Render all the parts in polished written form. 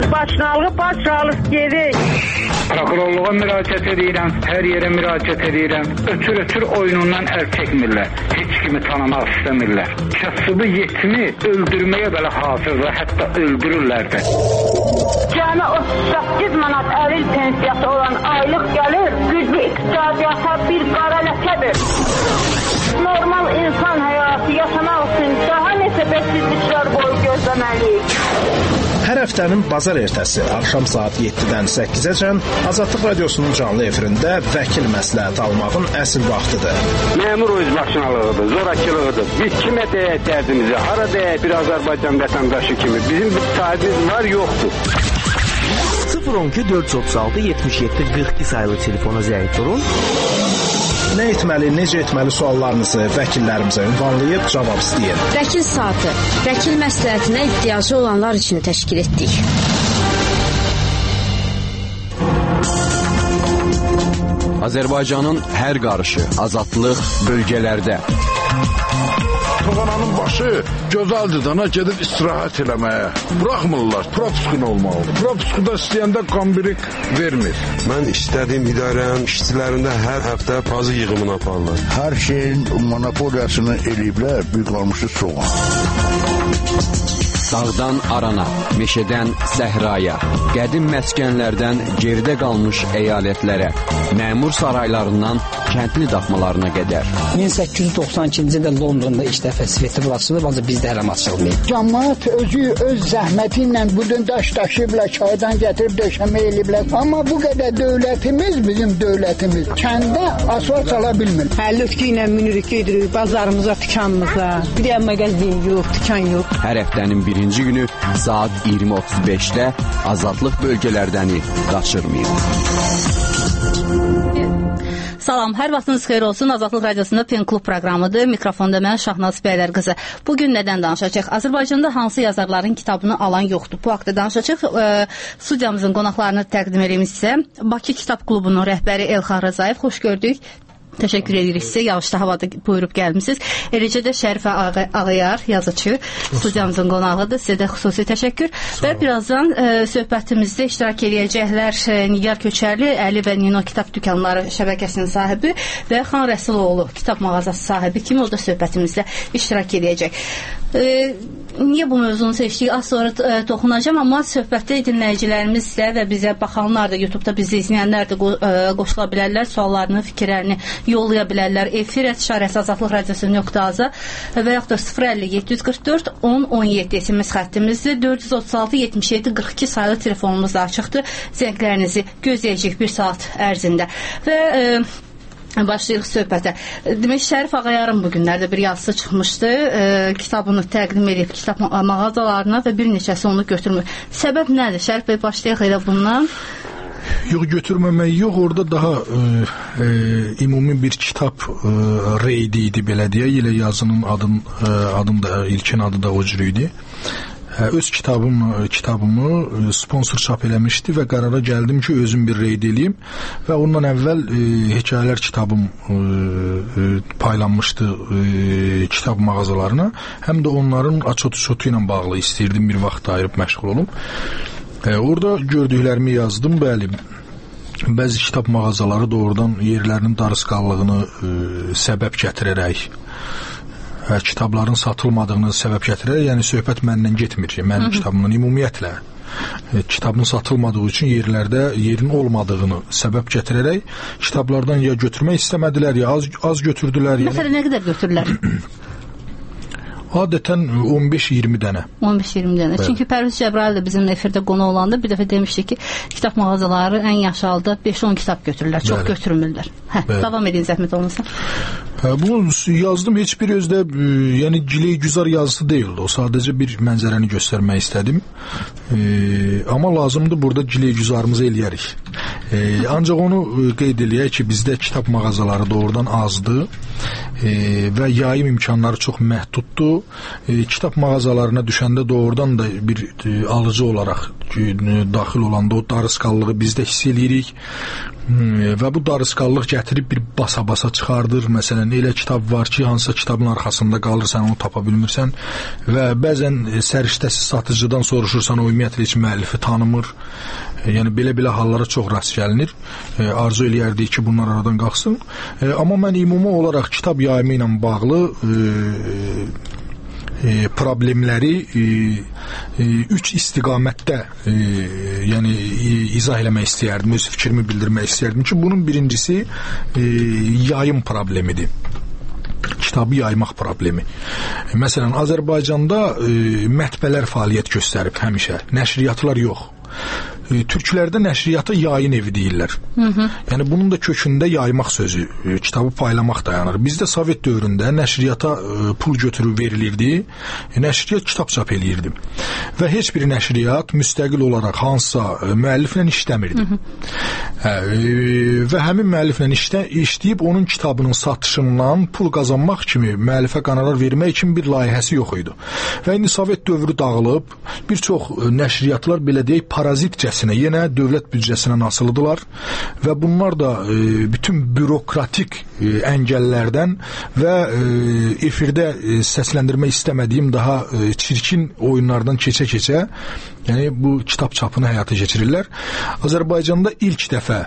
baş sağlıq gerek. Prokurorluğa müraciət edirəm, hər yerə müraciət edirəm. Ötür oyunundan əl çəkmirlər. Heç kimi tanımaq istəmirlər. Kasıbı yetimi öldürməyə belə hazırlar, hətta öldürürlər də. Cəmi 38 manat əril pensiyası olan aylıq gəlir, güclü iqtisadiyyata bir qara ləkədir. Normal insan həyatı yaşamaq üçün daha neçə bəksizliklər boyu gözləməliyik. Hər həftənin bazar ertəsi axşam saat 7-dən 8-əcən Azadlıq Radiosunun canlı efirində vəkil məsləhəti almağın əsl vaxtıdır. Məmur özbaşınalığıdır, zorakılığıdır. Biz kimə deyək dərdimizi, hara deyək bir Azərbaycan vətəndaşı kimi. Bizim bir sahibimiz var, yoxdur. 012 436 77 42 sayılı telefona zəng vurun. Nə etməli, necə etməli suallarınızı vəkillərimizə ünvanlayıb cavab istəyin. Vəkil saatı, vəkil məsləhətinə ehtiyacı olanlar üçün təşkil etdik. Azərbaycanın hər qarışı, azadlıq bölgələrdə. Toğananın başı gözəldir dana gedib istirahət eləməyə. Buraxmırlar, propuskun olmalı. Propuskuda istəyəndə qambirik vermir. Mən istədiyim idarənin işçilərində hər həftə pazı yığımını aparırlar. Hər şeyin monopoliyasını eləyiblər, bir qalmışı soğan. Dağdan arana, meşədən səhraya, qədim məskənlərdən geridə qalmış əyalətlərə, məmur saraylarından kəndli daxmalarına qədər. 1892-ci ildə Londonda ilk dəfə svetofor açılıb, ancaq bizdə hələm açılmayıb. Cəmaət özü öz zəhməti ilə budun daş daşıyıblar, çaydan gətirib döşəmə eləyiblər. Amma bu qədər dövlətimiz, bizim dövlətimiz kəndə asfalt sala bilmir. Həllötkü ilə minirik gedirik bazarımıza, dükanımıza. Bir də mağazin yox, dükan yox. Hər həftənin birinci günü saat 20:35-də Azadlıq bölgələrdəni qaçırmayın. Salam, hər vaxtınız xeyir olsun. Azadlıq Radiosunda Pen Klub proqramıdır. Mikrofonda mən Şahnaz Bəylər qızı. Bugün nədən danışacaq? Azərbaycanda hansı yazarların kitabını alan yoxdur? Bu haqda danışacaq. Studiyamızın qonaqlarını təqdim edeyim sizə. Bakı Kitab Klubunun rəhbəri Elxan Rzayev, xoş gördük. Təşəkkür edirik sizə. Yağışda havada buyurub gəlmisiniz. Eləcə də Şərifə Ağayar, yazıcı, studiyamızın qonağıdır. Sizə də xüsusi təşəkkür. Və birazdan söhbətimizdə iştirak edəcəklər Nigar Köçərli, Əli və Nino Kitab Dükanları şəbəkəsinin sahibi və Xan Rəsuloğlu kitab mağazası sahibi kimi o da söhbətimizdə iştirak edəcək. Niyə bu mövzunu seçdik? Az sonra toxunacağım, amma söhbətdə dinləyicilərimiz də və bizə baxanlar da, YouTube-da bizi izləyənlər də qoşula bilərlər, suallarını, fikirlərini yollaya bilərlər. efir@azadlıqradiosu.az və yaxud da 050 744 10 17 SMS xəttimizdir. 436 77 42 sayılı telefonumuz da açıqdır. Zənglərinizi gözləyəcək bir saat ərzində. Və başlayırıq söhbətə. Demək, Şərif Ağayarın bu günlərdə bir yazısı çıxmışdı. Kitabını təqdim edib kitab mağazalarına və bir neçəsi onu götürmür. Səbəb nədir? Şərif bəy, başlayaq elə bundan. Yox, götürməmək yox, orada daha ümumi bir kitab reydi idi, belə deyək. Elə yazının adım da, ilkin adı da o cür idi. Öz kitabımı sponsor çap eləmişdi və qərara gəldim ki, özüm bir reyd eləyim və ondan əvvəl hekayələr kitabım paylanmışdı kitab mağazalarına. Həm də onların açot-şotu ilə bağlı istəyirdim bir vaxt ayırıb məşğul olum. Orada gördüklərimi yazdım, bəli. Bəzi kitab mağazaları doğrudan yerlərinin darısqallığını səbəb gətirərək, kitabların satılmadığını səbəb gətirərək, yəni söhbət məndən getmir, mənim kitabımdan ümumiyyətlə kitabın satılmadığı üçün yerlərdə yerin olmadığını səbəb gətirərək kitablardan ya götürmək istəmədilər, ya az götürdülər. Məsələn, nə qədər götürürlər? Adətən 15-20 dənə. 15-20 dənə. Evet. Çünki Pərviz Cəbrayıl da bizim efirdə qonu olanda bir dəfə demişdi ki, kitab mağazaları ən yaxşı halda 5-10 kitab götürürlər, çox götürmürlər. Davam edin, zəhmət olmasa. Bunu yazdım, heç bir özdə yəni giləy-güzar yazısı deyildi. O sadəcə bir mənzərəni göstərmək istədim. Amma lazımdır burada giləy-güzarımızı eləyərik. Ancaq onu qeyd eləyək ki, bizdə kitab mağazaları doğrudan azdır və yayım imkanları çox məhduddur. Kitab mağazalarına düşəndə doğrudan da bir alıcı olaraq daxil olanda o darısqallığı biz də hiss edirik və bu darısqallıq gətirib bir basa-basa çıxardır. Məsələn, elə kitab var ki, hansısa kitabın arxasında qalırsan, onu tapa bilmirsən və bəzən səriştəsiz satıcıdan soruşursan, o ümumiyyətlə heç müəllifi tanımır. Yəni belə hallara çox rast gəlinir. Arzu eləyərdik ki, bunlar aradan qalxsın. Amma mən ümumi olaraq kitab yayımı ilə bağlı problemləri 3 istiqamətdə yəni izah eləmək istəyərdim, öz fikrimi bildirmək istəyərdim ki, bunun birincisi yayım problemidir. Kitabı yaymaq problemi. Məsələn, Azərbaycanda mətbələr fəaliyyət göstərib həmişə, nəşriyyatlar yox. Türklərdə nəşriyyata yayın evi deyirlər. Yəni bunun da kökündə yaymaq sözü, kitabı paylamaq dayanır. Bizdə Sovet dövründə nəşriyyata pul götürüb verilirdi, nəşriyyat kitab çap eləyirdi. Və heç bir nəşriyyat müstəqil olaraq hansısa müəlliflə işləmirdi. Və həmin müəlliflə işləyib onun kitabının satışından pul qazanmaq kimi, müəllifə qonorar vermək kimi bir layihəsi yox idi. Və indi Sovet dövrü dağılıb, bir çox nəşriyyatlar belə deyək, parazitcəsinə, yenə dövlət büdcəsinə asılıdırlar və bunlar da bütün bürokratik əngəllərdən və efirdə səsləndirmək istəmədiyim daha çirkin oyunlardan keçə-keçə, yəni bu kitab çapını həyata keçirirlər. Azərbaycanda ilk dəfə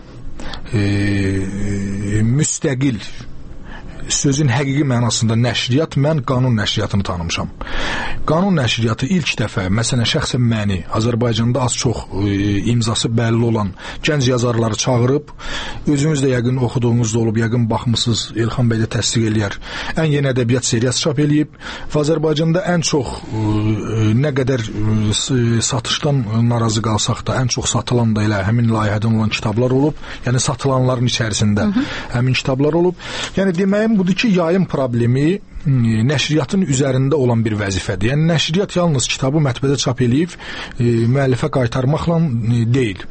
müstəqil sözün həqiqi mənasında nəşriyyat, mən qanun nəşriyyatını tanımışam. Qanun nəşriyyatı ilk dəfə, məsələn, şəxsən məni Azərbaycanda az çox imzası bəlli olan gənc yazarları çağırıb, özünüz də yəqin oxuduğunuz da olub, yəqin baxmısınız, Elxan bəy də təsdiq eləyər, ən yeni ədəbiyyat seriyası çap eləyib və Azərbaycanda ən çox nə qədər satışdan narazı qalsaq da, ən çox satılan da elə həmin layihədən olan kitablar olub, yəni satılanların içərisində həmin kitablar olub. Yəni deməyim budur ki, yayım problemi nəşriyyatın üzərində olan bir vəzifədir. Yəni nəşriyyat yalnız kitabı mətbədə çap eləyib müəllifə qaytarmaqla deyil.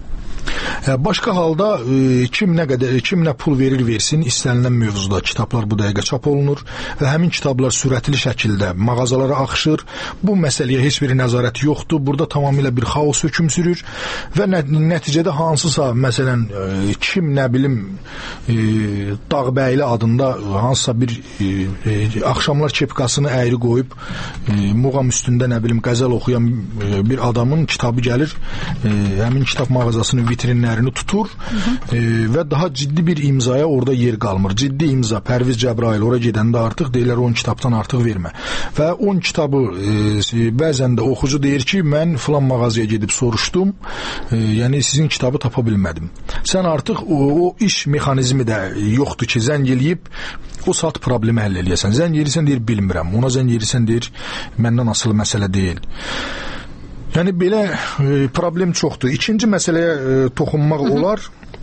Başqa halda kim nə pul verir versin, istənilən mövzuda kitablar bu dəqiqə çap olunur və həmin kitablar sürətli şəkildə mağazalara axışır. Bu məsələyə heç bir nəzarət yoxdur. Burada tamamilə bir xaos hökm sürür və nəticədə hansısa, məsələn, kim nə bilim Dağbəyli adında hansısa bir axşamlar kepkasını əyri qoyub muğam üstündə nə bilim qəzəl oxuyan bir adamın kitabı gəlir, həmin kitab mağazasının vitrinlərini tutur və daha ciddi bir imzaya orada yer qalmır. Ciddi imza, Pərviz Cəbrayil ora gedəndə artıq deyirlər 10 kitabdan artıq vermə. Və 10 kitabı bəzən də oxucu deyir ki, mən filan mağazaya gedib soruşdum, yəni sizin kitabı tapa bilmədim. Sən artıq o iş mexanizmi də yoxdur ki, zəng eləyib o saat problemi həll eləyəsən. Zəng eləyirsən deyir bilmirəm, ona zəng eləyirsən deyir məndən asılı məsələ deyil. Yəni belə problem çoxdur. İkinci məsələyə toxunmaq olar.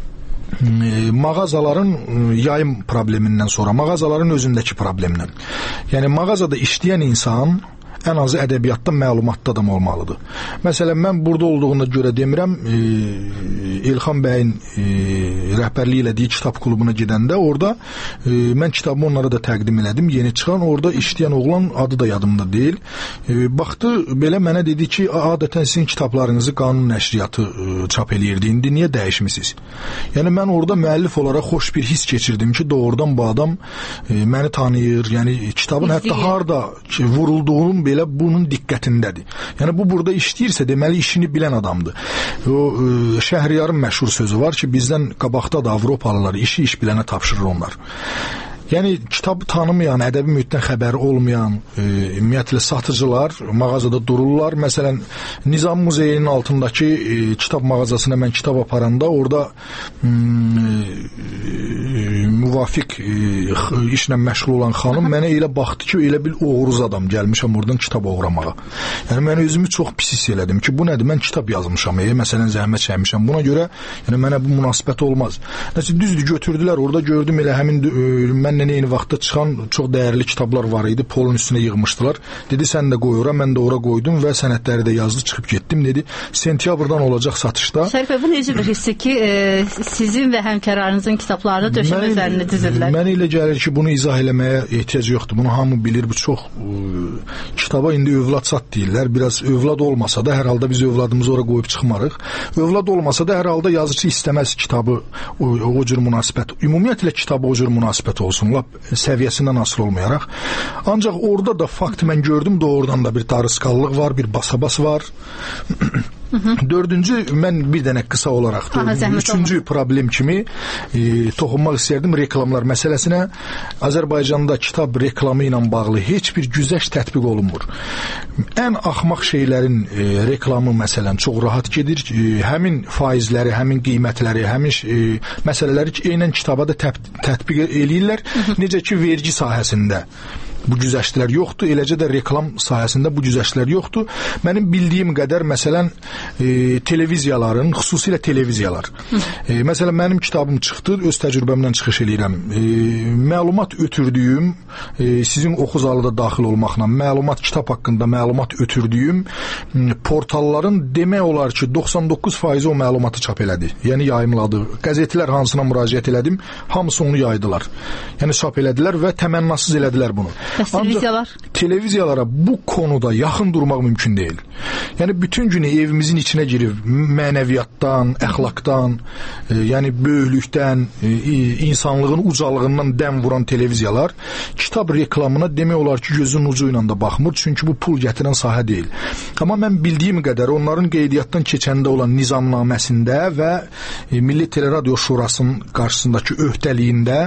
Mağazaların yayım problemindən sonra, mağazaların özündəki problemdən. Yəni mağazada işləyən insan ən azı ədəbiyyatda məlumatlı adam olmalıdır. Məsələn, mən burada olduğuna görə demirəm, İlxan bəyin rəhbərliyi elədiyi kitab klubuna gedəndə orada mən kitabımı onlara da təqdim elədim, yeni çıxan, orada işləyən oğlan adı da yadımda deyil. Baxdı, belə mənə dedi ki, adətən sizin kitablarınızı qanun nəşriyyatı çap eləyirdi, indi niyə dəyişmisiniz? Yəni mən orada müəllif olaraq xoş bir his keçirdim ki, doğrudan bu adam məni tanıyır, yəni kitabın hətta harada vurulduğunun belə bunun diqqətindədir. Yəni bu burada işləyirsə deməli işini bilən adamdır. O Şəhriyarın məşhur sözü var ki, bizdən qabaqda da Avropalılar işi iş bilənə tapşırır onlar. Yəni kitabı tanımayan, ədəbi mühitdən xəbəri olmayan ümumiyyətlə satıcılar mağazada dururlar. Məsələn, Nizam Muzeyinin altındakı kitab mağazasına mən kitab aparanda orada müvafiq işlə məşğul olan xanım mənə elə baxdı ki, elə bir oğruz adam gəlmişəm oradan kitab oğramağa. Yəni mən özümü çox pis hiss elədim ki, bu nədir? Mən kitab yazmışam, məsələn zəhmət çəkmişəm. Buna görə yəni mənə bu münasibət olmaz. Nəsə düzdür, götürdülər, orada gördüm elə həmin mən mənlə eyni vaxtda çıxan çox dəyərli kitablar var idi. Polun üstünə yığmışdılar. Dedi, sən də qoy ora, mən də ora qoydum və sənədləri də yazdı, çıxıb getdim. Dedi, sentyabrdan olacaq satışda. Şərif bəy, bu necə bir hissi ki, sizin və həmkarlarınızın kitablarını döşəmə üzərində dizirlər? Mənə elə gəlir ki, bunu izah eləməyə ehtiyac yoxdur. Bunu hamı bilir. Bu çox kitaba indi övlad sat deyirlər. Biraz övlad olmasa da hər halda biz övladımızı ora qoyub çıxmarıq. Övlad olmasa da hər halda yazıcı istəməz kitabı o cür münasibət. Ümumiyyətlə kitaba o cür münasibət olsun, lap səviyyəsindən asılı olmayaraq. Ancaq orada da fakt mən gördüm, doğrudan da bir darısqallıq var, bir basabas var. Dördüncü, mən bir dənə qısa olaraq üçüncü problem kimi toxunmaq istərdim reklamlar məsələsinə. Azərbaycanda kitab reklamı ilə bağlı heç bir güzəşt tətbiq olunmur. Ən axmaq şeylərin reklamı məsələn çox rahat gedir. Həmin faizləri, həmin qiymətləri, həmin məsələləri eynən kitaba da tətbiq eləyirlər. Necə ki, vergi sahəsində bu güzəştlər yoxdur, eləcə də reklam sahəsində bu güzəştlər yoxdur. Mənim bildiyim qədər, məsələn, televiziyaların, xüsusilə televiziyalar. Məsələn, mənim kitabım çıxdı, öz təcrübəmdən çıxış eləyirəm. Məlumat ötürdüyüm, sizin oxu zalı da daxil olmaqla, kitab haqqında məlumat ötürdüyüm portalların demək olar ki, 99% o məlumatı çap elədi. Yəni yayımladı. Qəzetlər hansına müraciət elədim, hamısı onu yaydılar. Yəni çap elədilər və təmənnasız elədilər bunu. Televiziyalara bu konuda yaxın durmaq mümkün deyil. Yəni bütün günü evimizin içinə girib mənəviyyatdan, əxlaqdan, yəni böyüklükdən, insanlığın ucalığından dəm vuran televiziyalar kitab reklamına demək olar ki, gözün ucu ilə də baxmır, çünki bu pul gətirən sahə deyil. Amma mən bildiyim qədər onların qeydiyyatdan keçəndə olan nizamnaməsində və Milli Teleradio Şurasının qarşısındakı öhdəliyində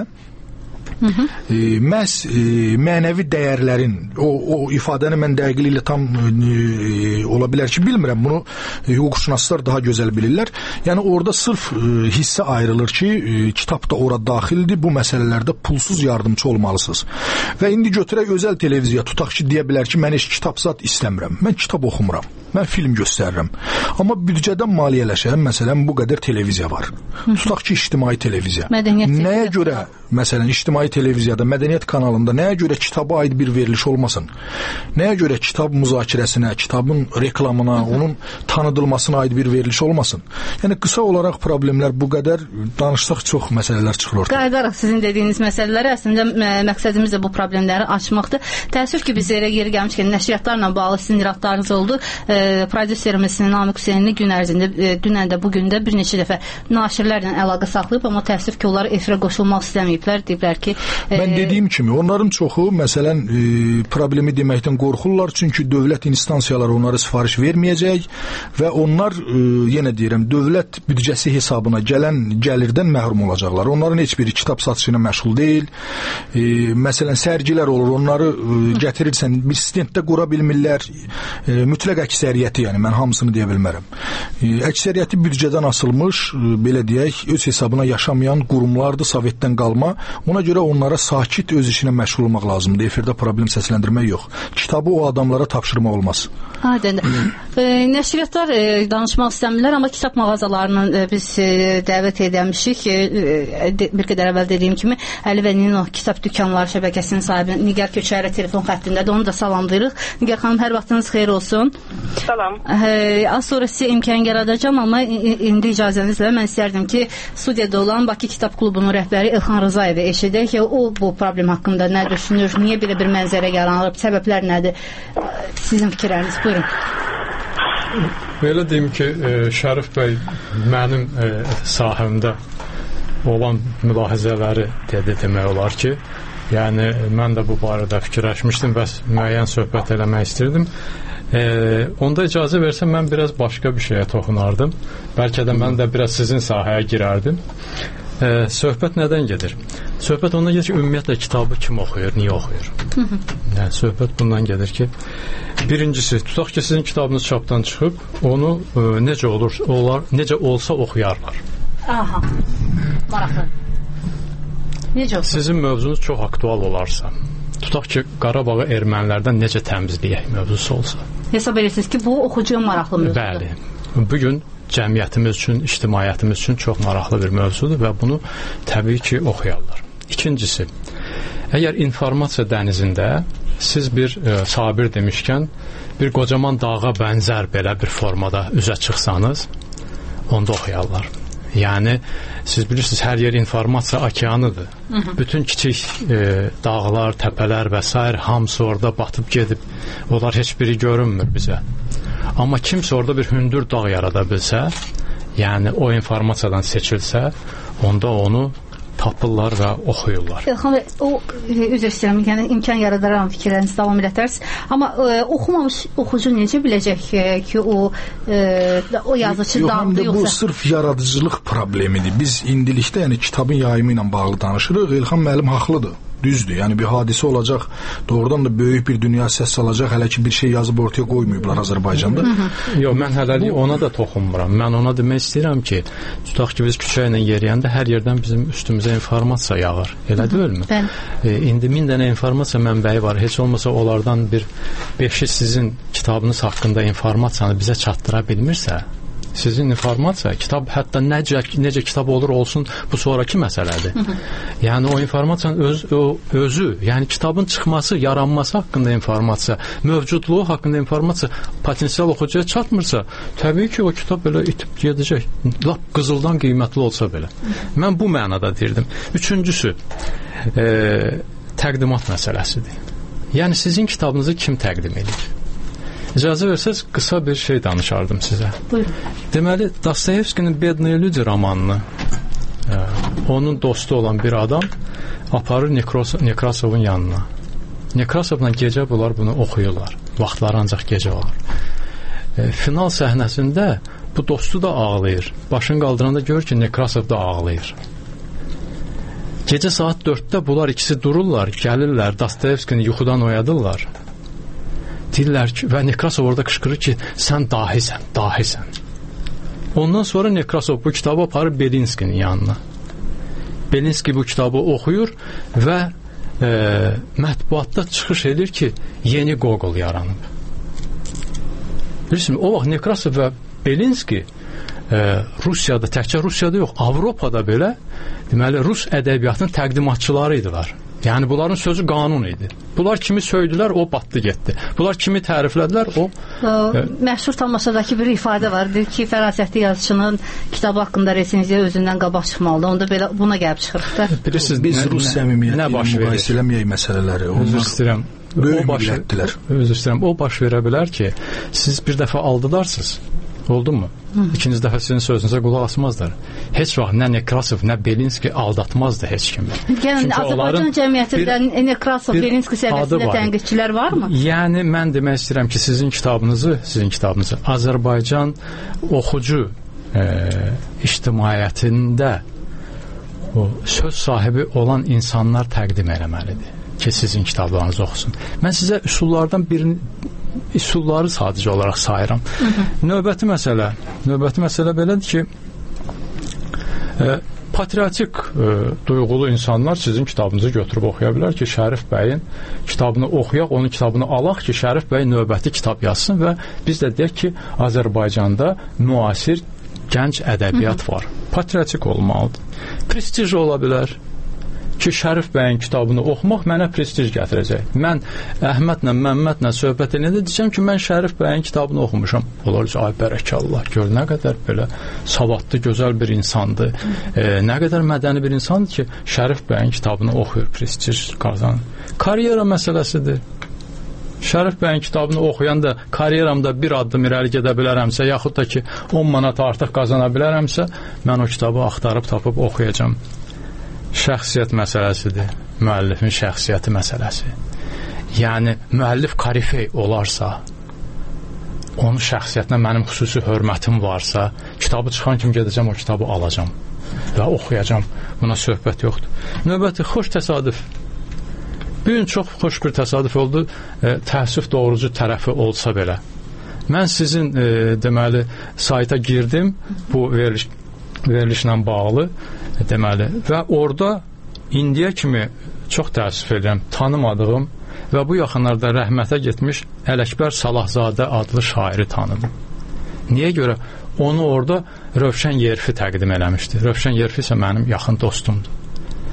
məhz mənəvi dəyərlərin o ifadəni mən dəqiqliklə tam ola bilər ki, bilmirəm, bunu hüquqşünaslar daha gözəl bilirlər. Yəni orada sırf hissə ayrılır ki, kitab da ora daxildir, bu məsələlərdə pulsuz yardımcı olmalısınız. Və indi götürək özəl televiziya, tutaq ki, deyə bilər ki, mən heç kitab zat istəmirəm, mən kitab oxumuram, mən film göstərirəm. Amma büdcədən maliyyələşən, məsələn, bu qədər televiziya var. Tutaq ki, ictimai televiziya. Nəyə görə, məsələn, ictimai televiziyada, mədəniyyət kanalında nəyə görə kitaba aid bir veriliş olmasın? Nəyə görə kitab müzakirəsinə, kitabın reklamına, onun tanıdılmasına aid bir veriliş olmasın? Yəni qısa olaraq problemlər bu qədər, danışsaq çox məsələlər çıxır ortaya. Qayıdaraq sizin dediyiniz məsələləri, əslində məqsədimiz də bu problemləri açmaqdır. Təəssüf ki, biz yerə geri gəlmişkən nəşriyyatlarla bağlı sizin iradlarınız oldu. Prodüserimiz Namiq Hüseynli gün ərzində, dünən də bugün də bir neçə dəfə naşirlərlə əlaqə saxlayıb, amma təəssüf ki, onlar efirə qoşulmaq istəməyiblər, deyiblər ki, mən dediyim kimi, onların çoxu, məsələn, problemi deməkdən qorxurlar, çünki dövlət instansiyaları onlara sifariş verməyəcək və onlar, yenə deyirəm, dövlət büdcəsi hesabına gələn gəlirdən məhrum olacaqlar. Onların heç biri kitab satışı ilə məşğul deyil. Məsələn, sərgilər olur, onları gətirirsən, bir stenddə qura bilmirlər. Mütləq əksəriyyəti, yəni mən hamısını deyə bilmərəm. Əksəriyyəti büdcədən asılmış, belə deyək, öz hesabına yaşamayan qurumlardır, Sovetdən qalma. Ona görə onlara sakit öz işinə məşğul olmaq lazımdır. Efirdə problem səsləndirmək yox. Kitabı o adamlara tapşırmaq olmaz. Nəşriyyatlar danışmaq istəmirlər, amma kitab mağazalarının biz dəvət edəmişik. Bir qədər əvvəl dediyim kimi, Əli və Nino kitab dükanları şəbəkəsinin sahibi Nigar Köçərə telefon xəttindədir. Onu da salamlayırıq. Nigar xanım, hər vaxtınız xeyir olsun. Salam. Az sonra sizə imkan yaradacağım, amma indi icazənizlə mən istərdim ki, studiyada olan Bakı Kitab Klubunun rəhbəri Elxan Rızayevi eşidək ki, o bu problem haqqında nə düşünür, niyə belə bir mənzərə yaranır, səbəblər nədir? Sizin fikirləriniz, buyurun. Belə deyim ki, Şərif bəy mənim sahəmdə olan mülahizələri demək olar ki, yəni mən də bu barədə fikirləşmişdim və müəyyən söhbət eləmək istirdim. Onda icazə versə mən biraz başqa bir şeyə toxunardım. Bəlkə də mən də biraz sizin sahəyə girərdim. Söhbət nədən gedir? Söhbət ondan gedir ki, ümumiyyətlə kitabı kim oxuyur, niyə oxuyur? Yəni, söhbət bundan gedir ki, birincisi, tutaq ki, sizin kitabınız çapdan çıxıb, onu necə olur, necə olsa oxuyarlar. Aha, maraqlı. Necə olsa? Sizin mövzunuz çox aktual olarsa, tutaq ki, Qarabağı ermənilərdən necə təmizləyək mövzusu olsa. Hesab edirsiniz ki, bu oxucuya maraqlı mövzudur. Bəli. Bugün cəmiyyətimiz üçün, ictimaiyyətimiz üçün çox maraqlı bir mövzudur və bunu təbii ki, oxuyarlar. İkincisi, Əgər informasiya dənizində siz bir Sabir demişkən bir qocaman dağa bənzər belə bir formada üzə çıxsanız, onda oxuyarlar. Yəni siz bilirsiniz, hər yer informasiya okeanıdır. Bütün kiçik dağlar, təpələr və s. hamısı orada batıb gedib. Onlar heç biri görünmür bizə. Amma kimsə orada bir hündür dağ yarada bilsə, yəni o informasiyadan seçilsə, onda onu tapırlar və oxuyurlar. Elxan bəy, o üzr istəyirəm, yəni imkan yaradaram fikirlərinizi davam edərsiniz. Amma oxumamış oxucu necə biləcək ki, o yazıcı dağdı yoxsa? Bu sırf yaradıcılıq problemidir. Biz indilikdə yəni kitabın yayımı ilə bağlı danışırıq. Elxan müəllim haqlıdır. Düzdür. Yəni bir hadisə olacaq, doğrudan da böyük bir dünya səs salacaq, hələ ki bir şey yazıb ortaya qoymayıblar Azərbaycanda. Yox, mən hələlik ona da toxunmuram. Mən ona demək istəyirəm ki, tutaq ki biz küçə ilə yeriyəndə hər yerdən bizim üstümüzə informasiya yağır. Elə deyilmi? İndi 1000 dənə informasiya mənbəyi var. Heç olmasa onlardan bir 5-i sizin kitabınız haqqında informasiyanı bizə çatdıra bilmirsə, sizin informasiya, kitab hətta necə kitab olur olsun, bu sonraki məsələdir. Yəni o informasiyanın özü, yəni kitabın çıxması, yaranması haqqında informasiya, mövcudluğu haqqında informasiya potensial oxucuya çatmırsa, təbii ki o kitab belə itib gedəcək. Lap qızıldan qiymətli olsa belə. Mən bu mənada deyirdim. Üçüncüsü, təqdimat məsələsidir. Yəni sizin kitabınızı kim təqdim edir? İcazə versəz, qısa bir şey danışardım sizə. Buyurun. Deməli, Dostoyevskinin Bednaya Люди romanını onun dostu olan bir adam aparır Nekrasovun yanına. Nekrasovla gecə bunlar bunu oxuyurlar. Vaxtları ancaq gecə olur. Final səhnəsində bu dostu da ağlayır. Başını qaldıranda görür ki, Nekrasov da ağlayır. Gecə saat 4-də bunlar ikisi dururlar, gəlirlər, Dostoyevskini yuxudan oyadırlar. Deyirlər ki, və Nekrasov orada qışqırır ki, sən dahisən, dahisən. Ondan sonra Nekrasov bu kitabı aparır Belinskinin yanına. Belinski bu kitabı oxuyur və mətbuatda çıxış edir ki, yeni Gogol yaranıb. Bilirsiniz, o vaxt Nekrasov və Belinski Rusiyada, təkcə Rusiyada yox, Avropada belə deməli, Rus ədəbiyyatının təqdimatçıları idilər. Yəni bunların sözü qanun idi. Bunlar kimi söydülər, o batdı getdi. Bunlar kimi təriflədilər, o... Məşhur tamaşadakı bir ifadə var. Deyir ki, fərasətli yazıçının kitabı haqqında resenziya özündən qabaq çıxmalıdır. Onda belə buna gəlib çıxırıq da. Bilirsiniz, biz Rus səmimiyyəti müqayisə eləməyək məsələləri. Üzr istəyirəm. Üzr istəyirəm. O baş verə bilər ki, siz bir dəfə aldılarsınız. Oldu mu? İkinci dəfə sizin sözünüzə qulaq asmazlar. Heç vaxt nə Nekrasov, nə Belinski aldatmazdı heç kimi. Yəni Azərbaycan cəmiyyətində Nekrasov, Belinski səviyyəsində tənqidçilər varmı? Yəni mən demək istəyirəm ki, sizin kitabınızı Azərbaycan oxucu ictimaiyyətində o söz sahibi olan insanlar təqdim eləməlidir ki, sizin kitablarınızı oxusun. Mən sizə üsulları sadəcə olaraq sayıram. Növbəti məsələ belədir ki, patriotik duyğulu insanlar sizin kitabınızı götürüb oxuya bilər ki, Şərif bəyin kitabını oxuyaq, onun kitabını alaq ki, Şərif bəy növbəti kitab yazsın və biz də deyək ki, Azərbaycanda müasir gənc ədəbiyyat var. Patriotik olmalıdır. Prestij ola bilər ki, Şərif bəyin kitabını oxumaq mənə prestij gətirəcək. Mən Əhmədlə, Məmmədlə söhbət edəndə deyəcəm ki, mən Şərif bəyin kitabını oxumuşam. Onlar ki, ay bərəkallah, gör nə qədər belə savadlı, gözəl bir insandır. Nə qədər mədəni bir insandır ki, Şərif bəyin kitabını oxuyur, prestij qazanır. Karyera məsələsidir. Şərif bəyin kitabını oxuyanda karyeramda bir addım irəli gedə bilərəmsə, yaxud da ki, 10 manat artıq qazana bilərəmsə, mən o kitabı axtarıb tapıb oxuyacam. Şəxsiyyət məsələsidir, müəllifin şəxsiyyəti məsələsi. Yəni, müəllif karifey olarsa, onun şəxsiyyətinə mənim xüsusi hörmətim varsa, kitabı çıxan kimi gedəcəm, o kitabı alacam və oxuyacam. Buna söhbət yoxdur. Növbəti, xoş təsadüf. Bir gün çox xoş bir təsadüf oldu, təəssüf doğrucu tərəfi olsa belə. Mən sizin, deməli, sayta girdim, bu verilişlə bağlı, deməli, və orada indiyə kimi çox təəssüf edirəm, tanımadığım və bu yaxınlarda rəhmətə getmiş Ələkbər Salahzadə adlı şairi tanıdım. Niyə görə? Onu orada Rövşən Yerfi təqdim eləmişdi. Rövşən Yerfi isə mənim yaxın dostumdur.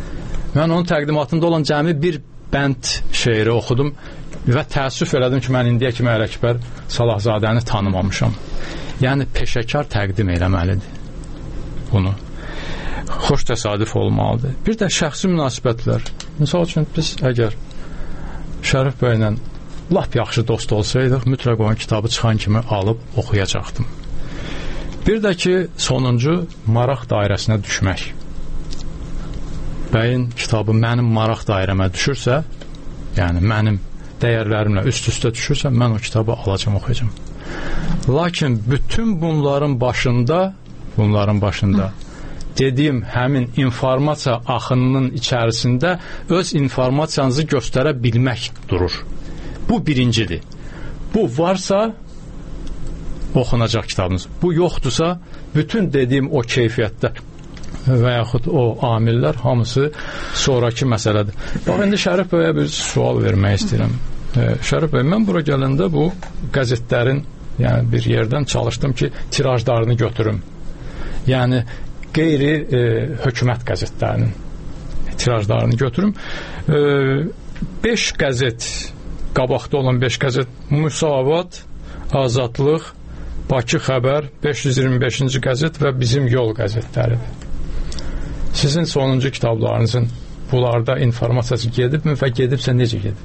Mən onun təqdimatında olan cəmi bir bənd şeiri oxudum və təəssüf elədim ki, mən indiyə kimi Ələkbər Salahzadəni tanımamışam. Yəni peşəkar təqdim eləməlidir bunu. Xoş təsadüf olmalıdır. Bir də şəxsi münasibətlər. Misal üçün biz əgər Şərif bəylə lap yaxşı dost olsaydıq, mütləq onun kitabı çıxan kimi alıb oxuyacaqdım. Bir də ki, sonuncu maraq dairəsinə düşmək. Bəyin kitabı mənim maraq dairəmə düşürsə, yəni mənim dəyərlərimlə üst-üstə düşürsə, mən o kitabı alacam, oxuyacam. Lakin bütün bunların başında dediyim həmin informasiya axınının içərisində öz informasiyanızı göstərə bilmək durur. Bu birincidir. Bu varsa oxunacaq kitabınız. Bu yoxdursa, bütün dediyim o keyfiyyətdə və yaxud o amillər hamısı sonraki məsələdir. Bax, indi Şərif bəyə bir sual vermək istəyirəm. Şərif bəy, mən bura gələndə bu qəzetlərin, yəni bir yerdən çalışdım ki, tirajlarını götürüm. Yəni qeyri hökumət qəzetlərinin tirajlarını götürüm. 5 qəzet, qabaqda olan 5 qəzet, Müsavat, Azadlıq, Bakı Xəbər, 525-ci qəzet və Bizim Yol qəzetləridir. Sizin sonuncu kitablarınızın bunlarda informasiyası gedibmi və gedibsə necə gedib?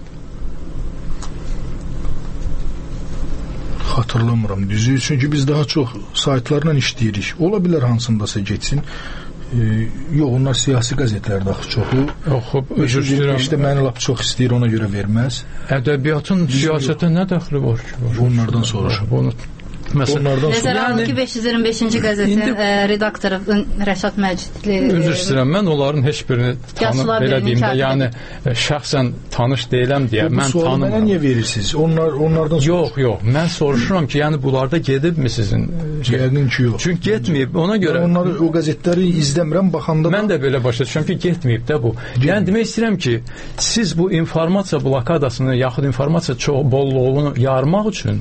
Xatırlamıram düzü, çünki biz daha çox saytlarla işləyirik. Ola bilər hansındasa getsin. Yox, onlar siyasi qəzetlərdə axı çoxu. Üzr istəyirəm. İşte məni lap çox istəyir, ona görə verməz. Ədəbiyyatın siyasətə nə dəxli var ki? Onlardan soruşum. Nəzərə alın ki, 525-ci qəzetin redaktoru Rəşad Məcidli. Üzr istəyirəm, mən onların heç birini belə deyim də, yəni şəxsən tanış deyiləm deyə mən tanımıram. Mənə niyə verirsiniz? Onlardan yox, mən soruşuram ki, yəni bunlarda gedibmi sizin? Yəqin ki, yox. Çünki getməyib, ona görə. Onları, o qəzetləri izləmirəm, baxanda mən də belə başa düşürəm ki, getməyib də bu. Yəni demək istəyirəm ki, siz bu informasiya blokadasını, yaxud informasiya bolluğunu yarmaq üçün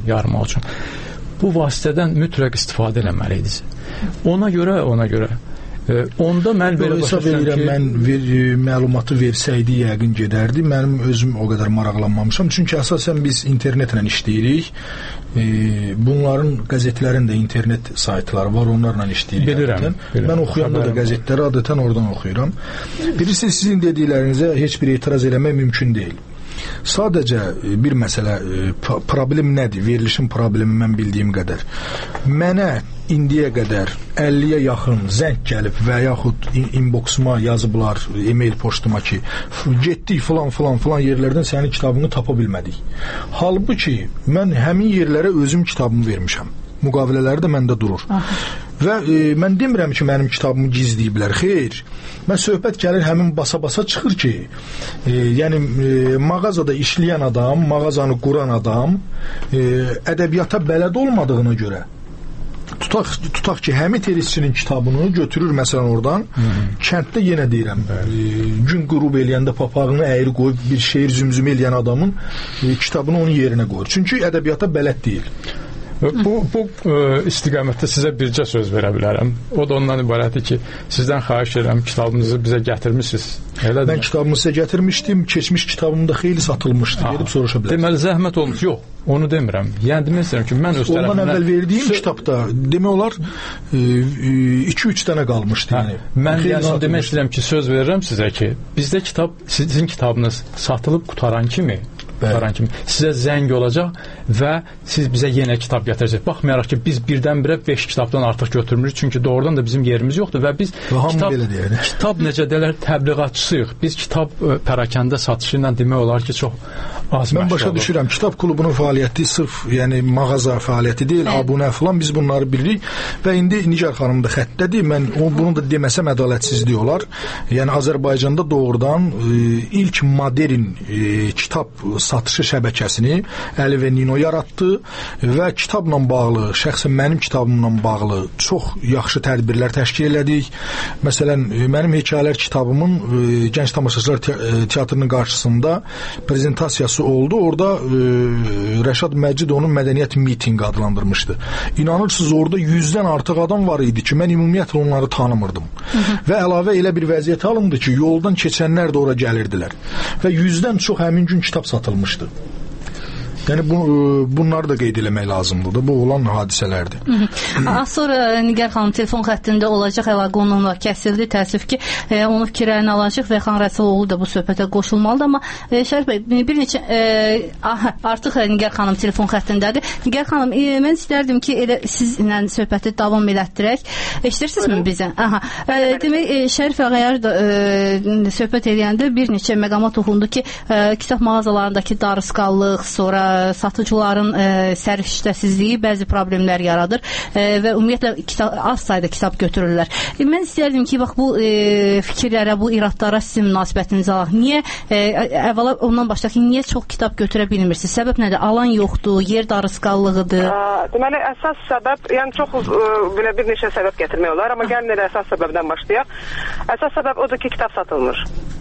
bu vasitədən mütləq istifadə eləməliydiniz. Ona görə onda mən belə başa düşürəm ki, mən məlumatı versəydi yəqin gedərdi. Mənim özüm o qədər maraqlanmamışam. Çünki əsasən biz internetlə işləyirik. Bunların qəzetlərin də internet saytları var, onlarla işləyirik. Bilirəm. Mən oxuyanda da qəzetləri adətən oradan oxuyuram. Birisi sizin dediklərinizə heç bir etiraz eləmək mümkün deyil. Sadəcə bir məsələ, problem nədir? Verilişin problemi mən bildiyim qədər. Mənə indiyə qədər 50-yə yaxın zəng gəlib və yaxud inboxuma yazıblar, e-mail poçtuma ki, getdik filan yerlərdən sənin kitabını tapa bilmədik. Halbuki mən həmin yerlərə özüm kitabımı vermişəm. Müqavilələri də məndə durur. Və mən demirəm ki, mənim kitabımı gizləyiblər. Xeyr. Mən söhbət gəlir həmin basa-basa çıxır ki, yəni mağazada işləyən adam, mağazanı quran adam ədəbiyyata bələd olmadığına görə tutaq ki, həmin tenisçinin kitabını götürür məsələn oradan, kənddə yenə deyirəm, gün qürub eləyəndə papağını əyri qoyub bir şeir zümzüm eləyən adamın kitabını onun yerinə qoyur. Çünki ədəbiyyata bələd deyil. Bu istiqamətdə sizə bircə söz verə bilərəm. O da ondan ibarətdir ki, sizdən xahiş edirəm, kitabınızı bizə gətirmişsiniz. Mən kitabımı sizə gətirmişdim, keçmiş kitabım da xeyli satılmışdı. Gedib soruşa bilərsiniz. Deməli, zəhmət olmuş. Yox, onu demirəm. Yəni demək istəyirəm ki, mən öz tərəfimdən... Ondan əvvəl verdiyim kitabda, demək olar, 2-3 dənə qalmışdı. Mən demək istəyirəm ki, söz verirəm sizə ki, bizdə kitab, sizin kitabınız satılıb qutaran kimi sizə zəng olacaq və siz bizə yenə kitab gətirəcək. Baxmayaraq ki, biz birdən-birə 5 kitabdan artıq götürmürük, çünki doğrudan da bizim yerimiz yoxdur və biz kitab necə deyirlər, təbliğatçısıyıq. Biz kitab pərakəndə satışı ilə demək olar ki, çox az məşğul. Mən başa düşürəm, kitab klubunun fəaliyyəti sırf, yəni mağaza fəaliyyəti deyil, abunə falan, biz bunları bilirik və indi Nigar xanım da xəttədir. Mən bunu da deməsəm ədalətsizlik olar. Yəni Azərbaycanda doğrudan ilk modern kitab satışı şəbəkəsini Əli və Nino yaratdı və kitabla bağlı, şəxsən mənim kitabımla bağlı çox yaxşı tədbirlər təşkil elədik. Məsələn, mənim hekayələr kitabımın Gənc Tamaşaçılar Teatrının qarşısında prezentasiyası oldu. Orada Rəşad Məcid onun mədəniyyət mitinqi adlandırmışdı. İnanırsınız, orada 100-dən artıq adam var idi ki, mən ümumiyyətlə onları tanımırdım. Və əlavə elə bir vəziyyət alındı ki, yoldan keçənlər də ora gəlirdilər. Və 100-dən çox həmin gün kitab satılmışdı. Yəni bunları da qeyd eləmək lazımdır da, bu olan hadisələrdir. Az sonra Nigar xanım telefon xəttində olacaq, əlaqə onunla kəsildi. Təəssüf ki, onun fikirlərini alacaq və Xan Rəsuloğlu da bu söhbətə qoşulmalıdır. Amma Şərif bəy, bir neçə artıq Nigar xanım telefon xəttindədir. Nigar xanım, mən istərdim ki, elə sizlə söhbəti davam elətdirək. Eşidirsinizmi bizə? Demək, Şərif ağayar da söhbət edəndə bir neçə məqama toxundu ki, kitab mağazalarındakı darısqallıq, sonra satıcıların səriştəsizliyi bəzi problemlər yaradır və ümumiyyətlə az sayda kitab götürürlər. Mən istərdim ki, bax bu fikirlərə, bu iradlara sizin münasibətinizi alaq. Niyə, əvvəla ondan başlayaq ki, niyə çox kitab götürə bilmirsiniz? Səbəb nədir? Alan yoxdur, yer darısqallığıdır. Deməli, əsas səbəb, yəni çox belə bir neçə səbəb gətirmək olar, amma gəlin elə əsas səbəbdən başlayaq. Əsas səbəb odur ki, kitab satılmır.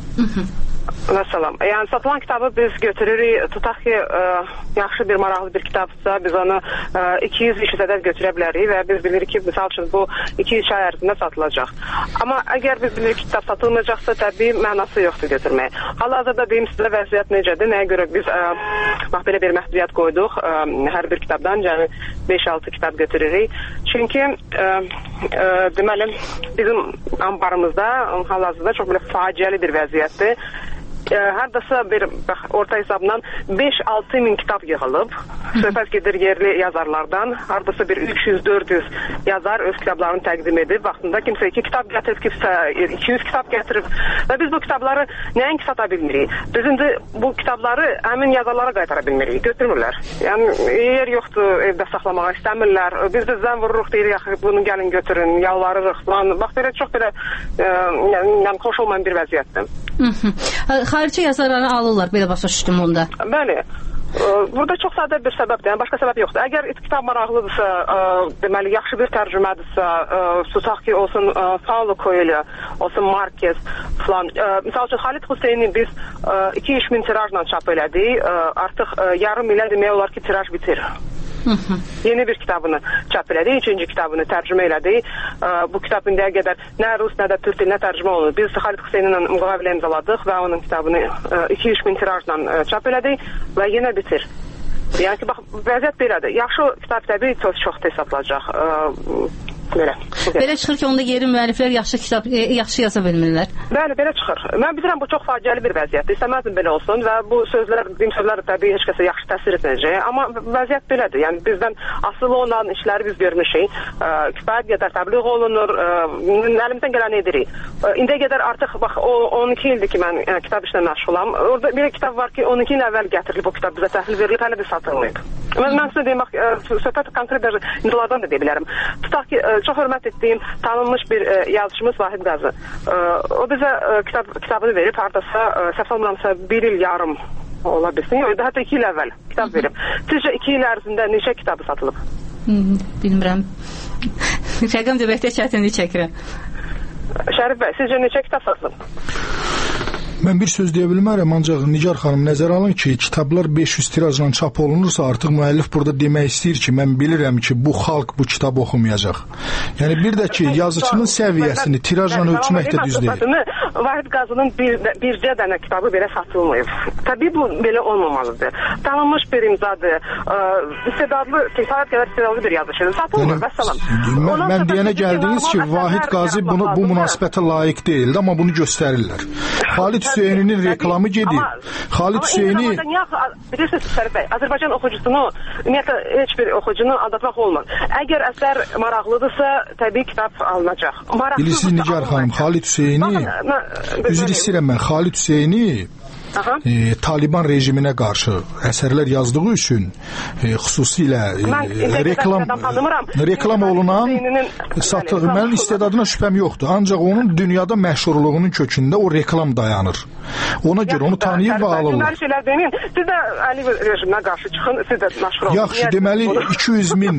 Məsələn, yəni satılan kitabı biz götürürük, tutaq ki, yaxşı bir, maraqlı bir kitabsa, biz onu 200-300 ədəd götürə bilərik və biz bilirik ki, misal üçün bu 2-3 ay ərzində satılacaq. Amma əgər biz bilirik ki, kitab satılmayacaqsa, təbii mənası yoxdur götürmək. Hal-hazırda deyim sizə vəziyyət necədir, nəyə görə biz belə bir məhdudiyyət qoyduq hər bir kitabdan, yəni 5-6 kitab götürürük. Çünki deməli, bizim ambarımızda hal-hazırda çox belə faciəli bir vəziyyətdir. Hardasa bir orta hesabla 5-6 min kitab yığılıb. Söhbət gedir yerli yazarlardan. Hardasa bir 300-400 yazar öz kitablarını təqdim edib. Vaxtında kimsə 2 kitab gətirib, kimsə 200 kitab gətirib. Və biz bu kitabları nəinki sata bilmirik. Biz indi bu kitabları həmin yazarlara qaytara bilmirik. Götürmürlər. Yəni yer yoxdur, evdə saxlamağa istəmirlər. Biz də zən vururuq, deyirik, bunu gəlin götürün, yalvarırıq. Bax belə çox belə yəni xoş olmayan bir vəziyyətdir. Xarici yazarları alırlar, belə başa düşdüm onda. Bəli. Burada çox sadə bir səbəbdir, yəni başqa səbəb yoxdur. Əgər kitab maraqlıdırsa, deməli yaxşı bir tərcümədirsə, tutaq ki, olsun Paulo Coelho, olsun Marquez falan. Misal üçün Xalid Hüseyni biz 2-3 min tirajla çap elədik. Artıq yarım ilə demək olar ki, tiraj bitir. Yeni bir kitabını çap elədik, 3-cü kitabını tərcümə elədik. Bu kitab indiyə qədər nə rus, nə də türk dilinə tərcümə olunur. Biz Xalid Hüseyni ilə müqavilə imzaladıq və onun kitabını 2-3 min tirajla çap elədik və yenə bitir. Yəni ki, bax, vəziyyət belədir. Yaxşı kitab təbii çox tez satılacaq. Belə çıxır ki, onda yeri müəlliflər yaxşı yaza bilmirlər. Bəli, belə çıxır. Mən bilirəm, bu çox faciəli bir vəziyyətdir. İstəməzdim belə olsun və bu sözlər təbii heç kəsə yaxşı təsir etməyəcək. Amma vəziyyət belədir. Yəni bizdən asılı olan işləri biz görmüşük. Kifayət qədər təbliğ olunur. Əlimizdən gələni edirik. İndiyə qədər artıq bax 12 ildir ki, mən kitab işlə məşğulam. Orada bir kitab var ki, 12 il əvvəl gətirilib o kitab bizə təhvil verilib, hələ də satılmayıb. Mən sizə deyim, bax, söhbət konkret bir imzalardan da deyə bilərəm. Tutaq ki, çox hörmət etdiyim tanınmış bir yazıcımız Vahid Qazı. O bizə kitabını verib, hardasa səhv olmamsa 1 il yarım ola bilsin. Yox, hətta 2 il əvvəl kitab verib. Sizcə 2 il ərzində neçə kitabı satılıb? Bilmirəm. Rəqəm deməkdə çətinlik çəkirəm. Şərif bəy, sizcə neçə kitab satılıb? Mən bir söz deyə bilmərəm, ancaq Nigar xanım nəzərə alın ki, kitablar 500 tirajla çap olunursa, artıq müəllif burada demək istəyir ki, mən bilirəm ki, bu xalq bu kitabı oxumayacaq. Yəni bir də ki, yazıçının səviyyəsini tirajla ölçmək də düz deyil. Vahid Qazının bircə dənə kitabı belə satılmayıb. Təbii bu belə olmamalıdır. Tanınmış bir imzadır. İstedadlı, kifayət qədər istedadlı bir yazıçıdır. Satılmır, vəssalam. Mən deyənə gəldiniz ki, Vahid Qazi bu münasibətə layiq deyildi, amma bunu göstərirlər. Xalid Hüseyninin reklamı gedir. Xalid Hüseyni... Bilirsiniz, Şərif bəy, Azərbaycan oxucusunu, ümumiyyətlə, heç bir oxucunu aldatmaq olmaz. Əgər əsər maraqlıdırsa, təbii kitab alınacaq. Bilirsiniz, Nigar xanım, Xalid Hüseyni... Üzr istəyirəm mən, Xalid Hüseyni Taliban rejiminə qarşı əsərlər yazdığı üçün xüsusilə reklam olunan mənim istedadına şübhəm yoxdur. Ancaq onun dünyada məşhurluğunun kökündə o reklam dayanır. Ona görə onu tanıyıb və alırlar. Siz də Əliyev rejiminə qarşı çıxın, siz də məşhur olun. Yaxşı, deməli 200 min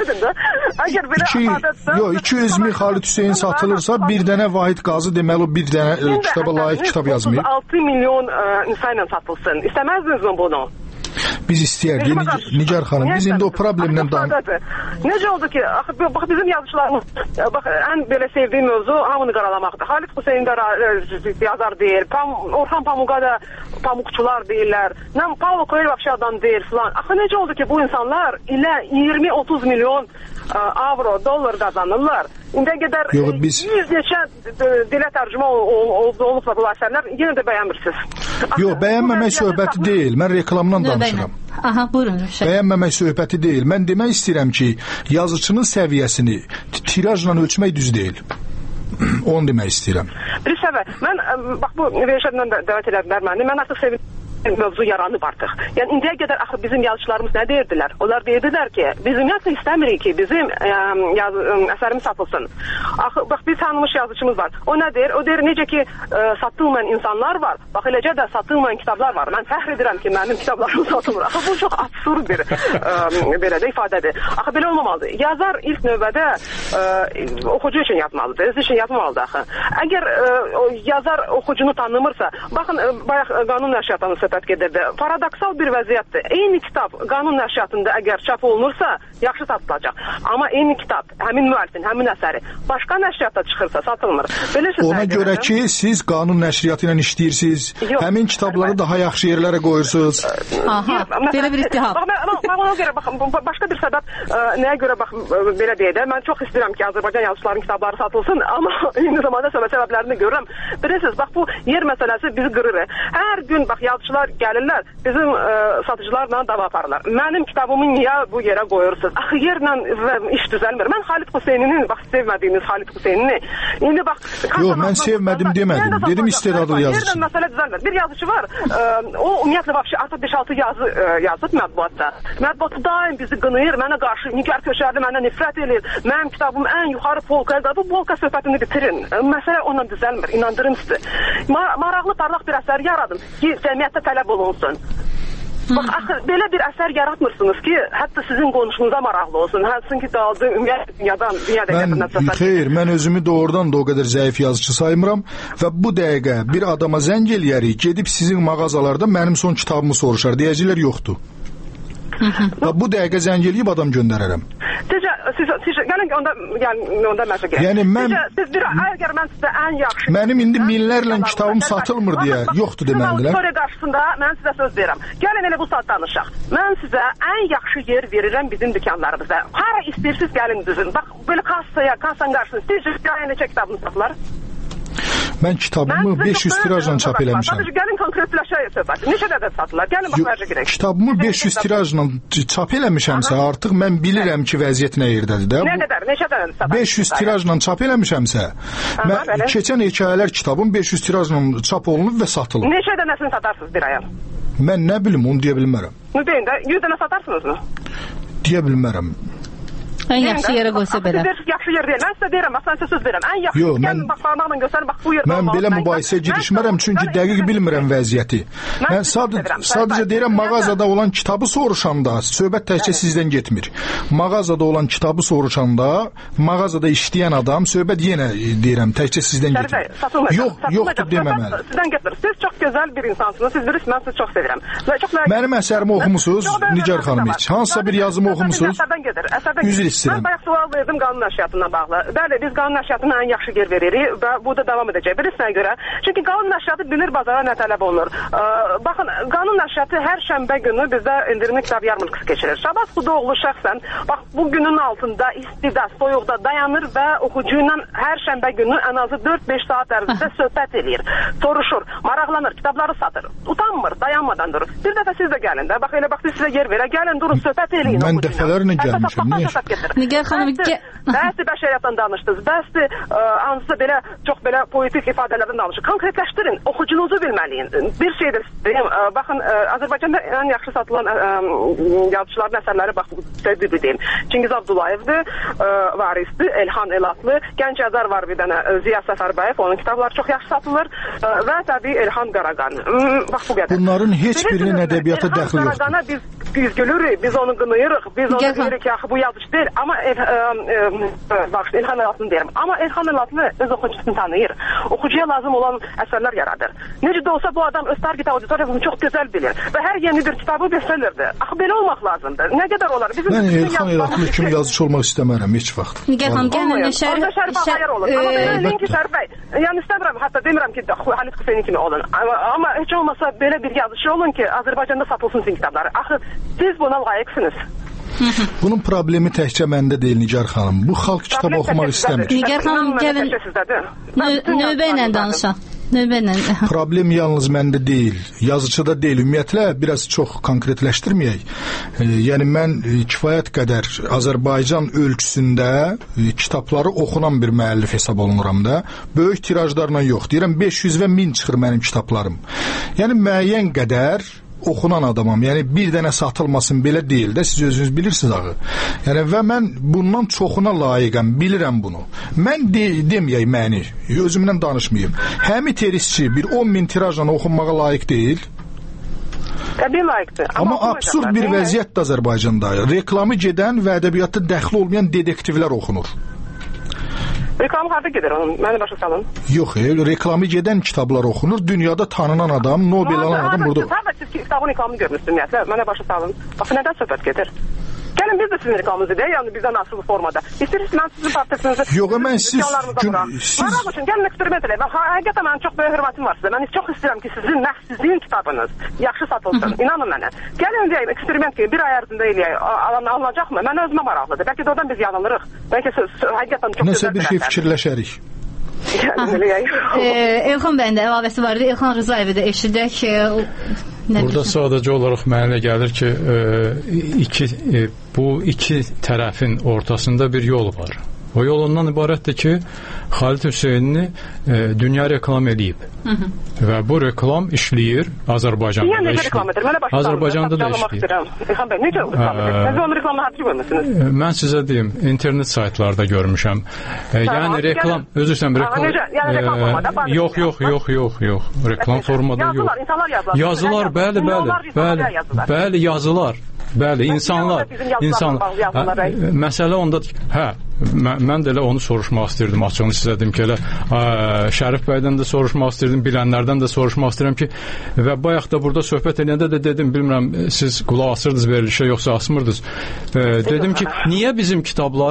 200 min Xalid Hüseyin satılırsa, bir dənə Vahid Qazı deməli o bir dənə kitaba layiq kitab yazmayıb. 6 milyon insan ilə satılsın. İstəməzdiniz mi bunu? Biz istəyərdik, Nigar xanım, biz indi o problemdən Necə oldu ki, bax bizim yazıçılarımız, bax ən belə sevdiyim mövzu hamını qaralamaqdır. Xalid Hüseyn də yazar deyir, Orxan Pamuqa da pamukçular deyirlər, Paulo Coelho adam deyir filan. Axı necə oldu ki, bu insanlar ilə 20-30 milyon avro, dollar qazanırlar. İndiyə qədər 100 neçə dilə tərcümə olubsa bu əsərlər, yenə də bəyənmirsiniz. Yox, bəyənməmək söhbəti deyil. Mən reklamdan danışıram. Aha, buyurun. Bəyənməmək söhbəti deyil. Mən demək istəyirəm ki, yazıçının səviyyəsini tirajla ölçmək düz deyil. Onu demək istəyirəm. Bir səvə, mən bax bu veşəddən dəvət edədilər məni. Mən artıq sevindim. Mövzu yaranıb artıq. Yəni indiyə qədər axı bizim yazıçılarımız nə deyirdilər? Onlar deyirdilər ki, biz ümumiyyətlə istəmirik ki, bizim əsərimiz satılsın. Axı bax biz tanınmış yazıçımız var. O nə deyir? O deyir necə ki satılmayan insanlar var. Bax eləcə də satılmayan kitablar var. Mən fəxr edirəm ki, mənim kitablarım satılmır. Axı bu çox absurd bir belə də ifadədir. Axı belə olmamalıdır. Yazar ilk növbədə oxucu üçün yazmalıdır, öz üçün yazmamalıdır axı. Əgər yazar oxucunu tanımırsa, baxın bayaq qanun nəşriyyatının söhbət gedirdi. Paradoksal bir vəziyyətdir. Eyni kitab qanun nəşriyyatında əgər çap olunursa, yaxşı satılacaq. Amma eyni kitab, həmin müəllifin, həmin əsəri başqa nəşriyyatda çıxırsa satılmır. Ona görə ki, siz qanun nəşriyyatı ilə işləyirsiniz, həmin kitabları daha yaxşı yerlərə qoyursunuz. Aha, belə bir ittiham. Ona görə, başqa bir səbəb, nəyə görə, belə deyək də, mən çox istəyirəm ki, Azərbaycan yazıçılarının kitabları satılsın, amma eyni zamanda səbəblərini görürəm. Bilirsiniz, bax, bu yer məsələsi bizi qırır. Hər gün, bax, yazıçılar gəlirlər, bizim satıcılarla dava aparırlar. Mənim kitabımı niyə bu yerə qoyursunuz? Axı yerlə iş düzəlmir. Mən Xalid Hüseyninin, bax, sevmədiyiniz Xalid Hüseynini, indi bax... Yox, mən sevmədim demədim. Dedim istedadlı yazıcı. Yerlə məsələ düzəlmir. Bir yazıcı var, o ümumiyyətlə artıq 5-6 yazı yazıb mətbuatda. Mətbuatı daim bizi qınayır, mənə qarşı Nigar Köşərli mənə nifrət edir. Mənim kitabım ən yuxarı polkaya qalır. Bu polka söhbətini bitirin. Məsələ onunla düzəlmir, inandırım sizi. Maraqlı, parlaq bir əsər yaradın ki, cəmiyyətdə tələb olunsun. Bax, axı, belə bir əsər yaratmırsınız ki, hətta sizin qonuşunuza maraqlı olsun. Hədsin ki, dağıldı, ümumiyyətlə dünyadan... Xeyr, mən özümü doğrudan da o qədər zəif yazıcı saymıram və bu dəqiqə bir adama zəng eləyərik, gedib sizin mağazalarda mənim son kitabımı soruşar. Deyəcəklər yoxdur. Və bu dəqiqə zəng eləyib adam göndərərəm. Siz gəlin onda məsələ gəlin. Yəni mən... Əgər mən sizə ən yaxşı... Mənim indi minlərlə kitabım satılmır deyə yoxdur deməlilər. Sonra qarşısında mən sizə söz verirəm. Gəlin elə bu saat danışaq. Mən sizə ən yaxşı yer verirəm bizim dükanlarımızda. Hara istəyirsiniz gəlin düzün. Bax, belə kassanın qarşısında. Siz neçə kitabını satılar? Mən kitabımı 500 tirajla çap eləmişəm. Gəlin konkretləşək söhbəti. Neçə dəfə satırlar? Gəlin bax, mərcə girək. Kitabımı 500 tirajla çap eləmişəmsə, artıq mən bilirəm ki, vəziyyət nə yerdədir də. Nə qədər? Neçə dənə satır? 500 tirajla çap eləmişəmsə, mən keçən hekayələr kitabım 500 tirajla çap olunub və satılıb. Neçə dənəsini satarsınız bir aya? Mən nə bilim, onu deyə bilmərəm. Deyin də, 100 dənə satarsınızmı? Deyə bilmərəm. Ən yaxşı yerə qoysa belə. Yaxşı yer deyil. Mən sizə deyirəm, bax, mən sizə söz verirəm. Ən yaxşı yer, bax, parmağımla göstərin, bax, bu yerdə olmalı. Mən belə mübahisəyə girişmərəm, çünki dəqiq bilmirəm vəziyyəti. Mən sadəcə deyirəm, mağazada olan kitabı soruşanda, söhbət təkcə sizdən getmir. Mağazada olan kitabı soruşanda, mağazada işləyən adam, söhbət yenə deyirəm, təkcə sizdən getmir. Yoxdur deməməli. Sizdən getmir. Siz çox gözəl bir insansınız, siz bilirsiniz, mən sizi çox sevirəm. Mənim əsərimi oxumusunuz, Nigar xanım heç? Hansısa bir yazımı oxumusunuz? Mən bayaq sual verdim qanun nəşriyyatına bağlı. Bəli, biz qanun nəşriyyatına ən yaxşı yer veririk və bu da davam edəcək. Bilirsinə görə. Çünki qanun nəşriyyatı bilir bazara nə tələb olunur. Baxın, qanun nəşriyyatı hər şənbə günü bizdə endirimli kitab yarmarkası keçirir. Şabas Xudoğlu şəxsən, bax, bu günün altında, istidə, soyuqda dayanır və oxucu ilə hər şənbə günü ən azı 4-5 saat ərzində söhbət eləyir. Soruşur, maraqlanır, kitabları satır. Utanmır, dayanmadan durur. Bir dəfə siz də gəlin də. Bax, elə bax, sizə yer verə. Gəlin, durun, söhbət eləyin. Mən dəfələrlə gəlmişəm. Nigar xanım, bəsdir bəşəriyyatdan danışdınız, bəsdir hansısa belə, çox belə poetik ifadələrdən danışır. Konkretləşdirin, oxucunuzu bilməliyin. Bir şeydir, baxın, Azərbaycanda ən yaxşı satılan yazıçıların əsərləri, bax, sözlüdür deyim. Çingiz Abdullayevdir, Varisdir, Elxan Elatlı, gənc yazar var bir dənə, Ziya Səfərbəyev, onun kitabları çox yaxşı satılır və təbii Elxan Qaraqan. Bax, bu qədər. Bunların heç birinin ədəbiyyata dəxli yoxdur. Qaraqana biz biz gülürük, biz onu qınayırıq, biz onu deyirik ki, bu yazıcı deyil. Amma İlham Əlatını deyirəm. Amma İlham Əlatını öz oxucusunu tanıyır. Oxucuya lazım olan əsərlər yaradır. Necə də olsa bu adam öz target auditoriyasını çox gözəl bilir və hər yeni bir kitabı bestsellerdir. Axı belə olmaq lazımdır. Nə qədər olar? Mən İlham Əlatlı kimi yazıcı olmaq istəmərəm heç vaxt. Nigar xanım, gəlin Şərif xayır olur. Amma belə deyin ki, Şərif bəy, yəni istəmirəm, hətta demirəm ki, Halit Hüseyni kimi olun. Amma heç olmasa belə bir yazıcı olun ki, Azərbaycanda satılsın sizin kitabları. Axı siz buna layiqsiniz. Bunun problemi təkcə məndə deyil, Nigar xanım. Bu xalq kitabı oxumaq istəmir. Nigar xanım, gəlin növbə ilə danışaq. Problem yalnız məndə deyil, yazıcıda deyil. Ümumiyyətlə, biraz çox konkretləşdirməyək. Yəni, mən kifayət qədər Azərbaycan ölçüsündə kitabları oxunan bir müəllif hesab olunuram da. Böyük tirajlarla yox. Deyirəm, 500 və 1000 çıxır mənim kitablarım. Yəni, müəyyən qədər oxunan adamam. Yəni bir dənə satılmasın belə deyil də, siz özünüz bilirsiniz ağı. Yəni və mən bundan çoxuna layiqəm, bilirəm bunu. Mən deməyək məni, özümdən danışmayım. Həmi terisçi bir 10.000 tirajla oxunmağa layiq deyil. Təbii layiqdir. Amma absurd bir vəziyyət də Azərbaycanda. Reklamı gedən və ədəbiyyatda dəxli olmayan detektivlər oxunur. Reklamı harada gedir onun? Məni başa salın. Yox, reklamı gedən kitablar oxunur. Dünyada tanınan adam, Nobel alan adam burada. Siz kitabın reklamını görmüsünüz ümumiyyətlə. Mənə başa salın. Baxın, nədən söhbət gedir? Gəlin biz də sizin reklamınızı deyək, yəni bizdən asılı formada. İstəyirsiniz, mən sizin portretinizi... Yox, mən siz... Maraq üçün, gəlin eksperiment edək. Həqiqətən mənim çox böyük hörmətim var sizə. Mən çox istəyirəm ki, sizin sizin kitabınız yaxşı satılsın. İnanın mənə. Gəlin deyək, eksperiment ki, bir ay ərzində eləyək, alınacaqmı? Mən özümə maraqlıdır. Bəlkə də oradan biz yanılırıq. Bəlkə həqiqətən çox nəsə bir şey fikirləşərik. Elxan bəyin də əlavəsi var idi. Elxan Rızaevi də eşidək. Burada sadəcə olaraq mənə gəlir ki, bu iki tərəfin ortasında bir yol var. O yol ondan ibarətdir ki, Halit Hüseynini dünya reklam edib. Və bu reklam işləyir Azərbaycanda da işləyir. Azərbaycanda da işləyir. Mən sizə deyim, internet saytlarda görmüşəm. Yəni reklam, özür istəyirəm, yox, reklam formada yox. Yazılar, bəli, yazılar. Bəli, insanlar. Məsələ ondadır. Mən də elə onu soruşmaq istəyirdim, açığını sizə dedim ki, elə Şərif bəydən də soruşmaq istəyirdim, bilənlərdən də soruşmaq istəyirəm ki, və bayaq da burada söhbət edəndə də dedim, bilmirəm, siz qulaq asırdınız verilişə, yoxsa asmırdınız. Dedim ki, niyə bizim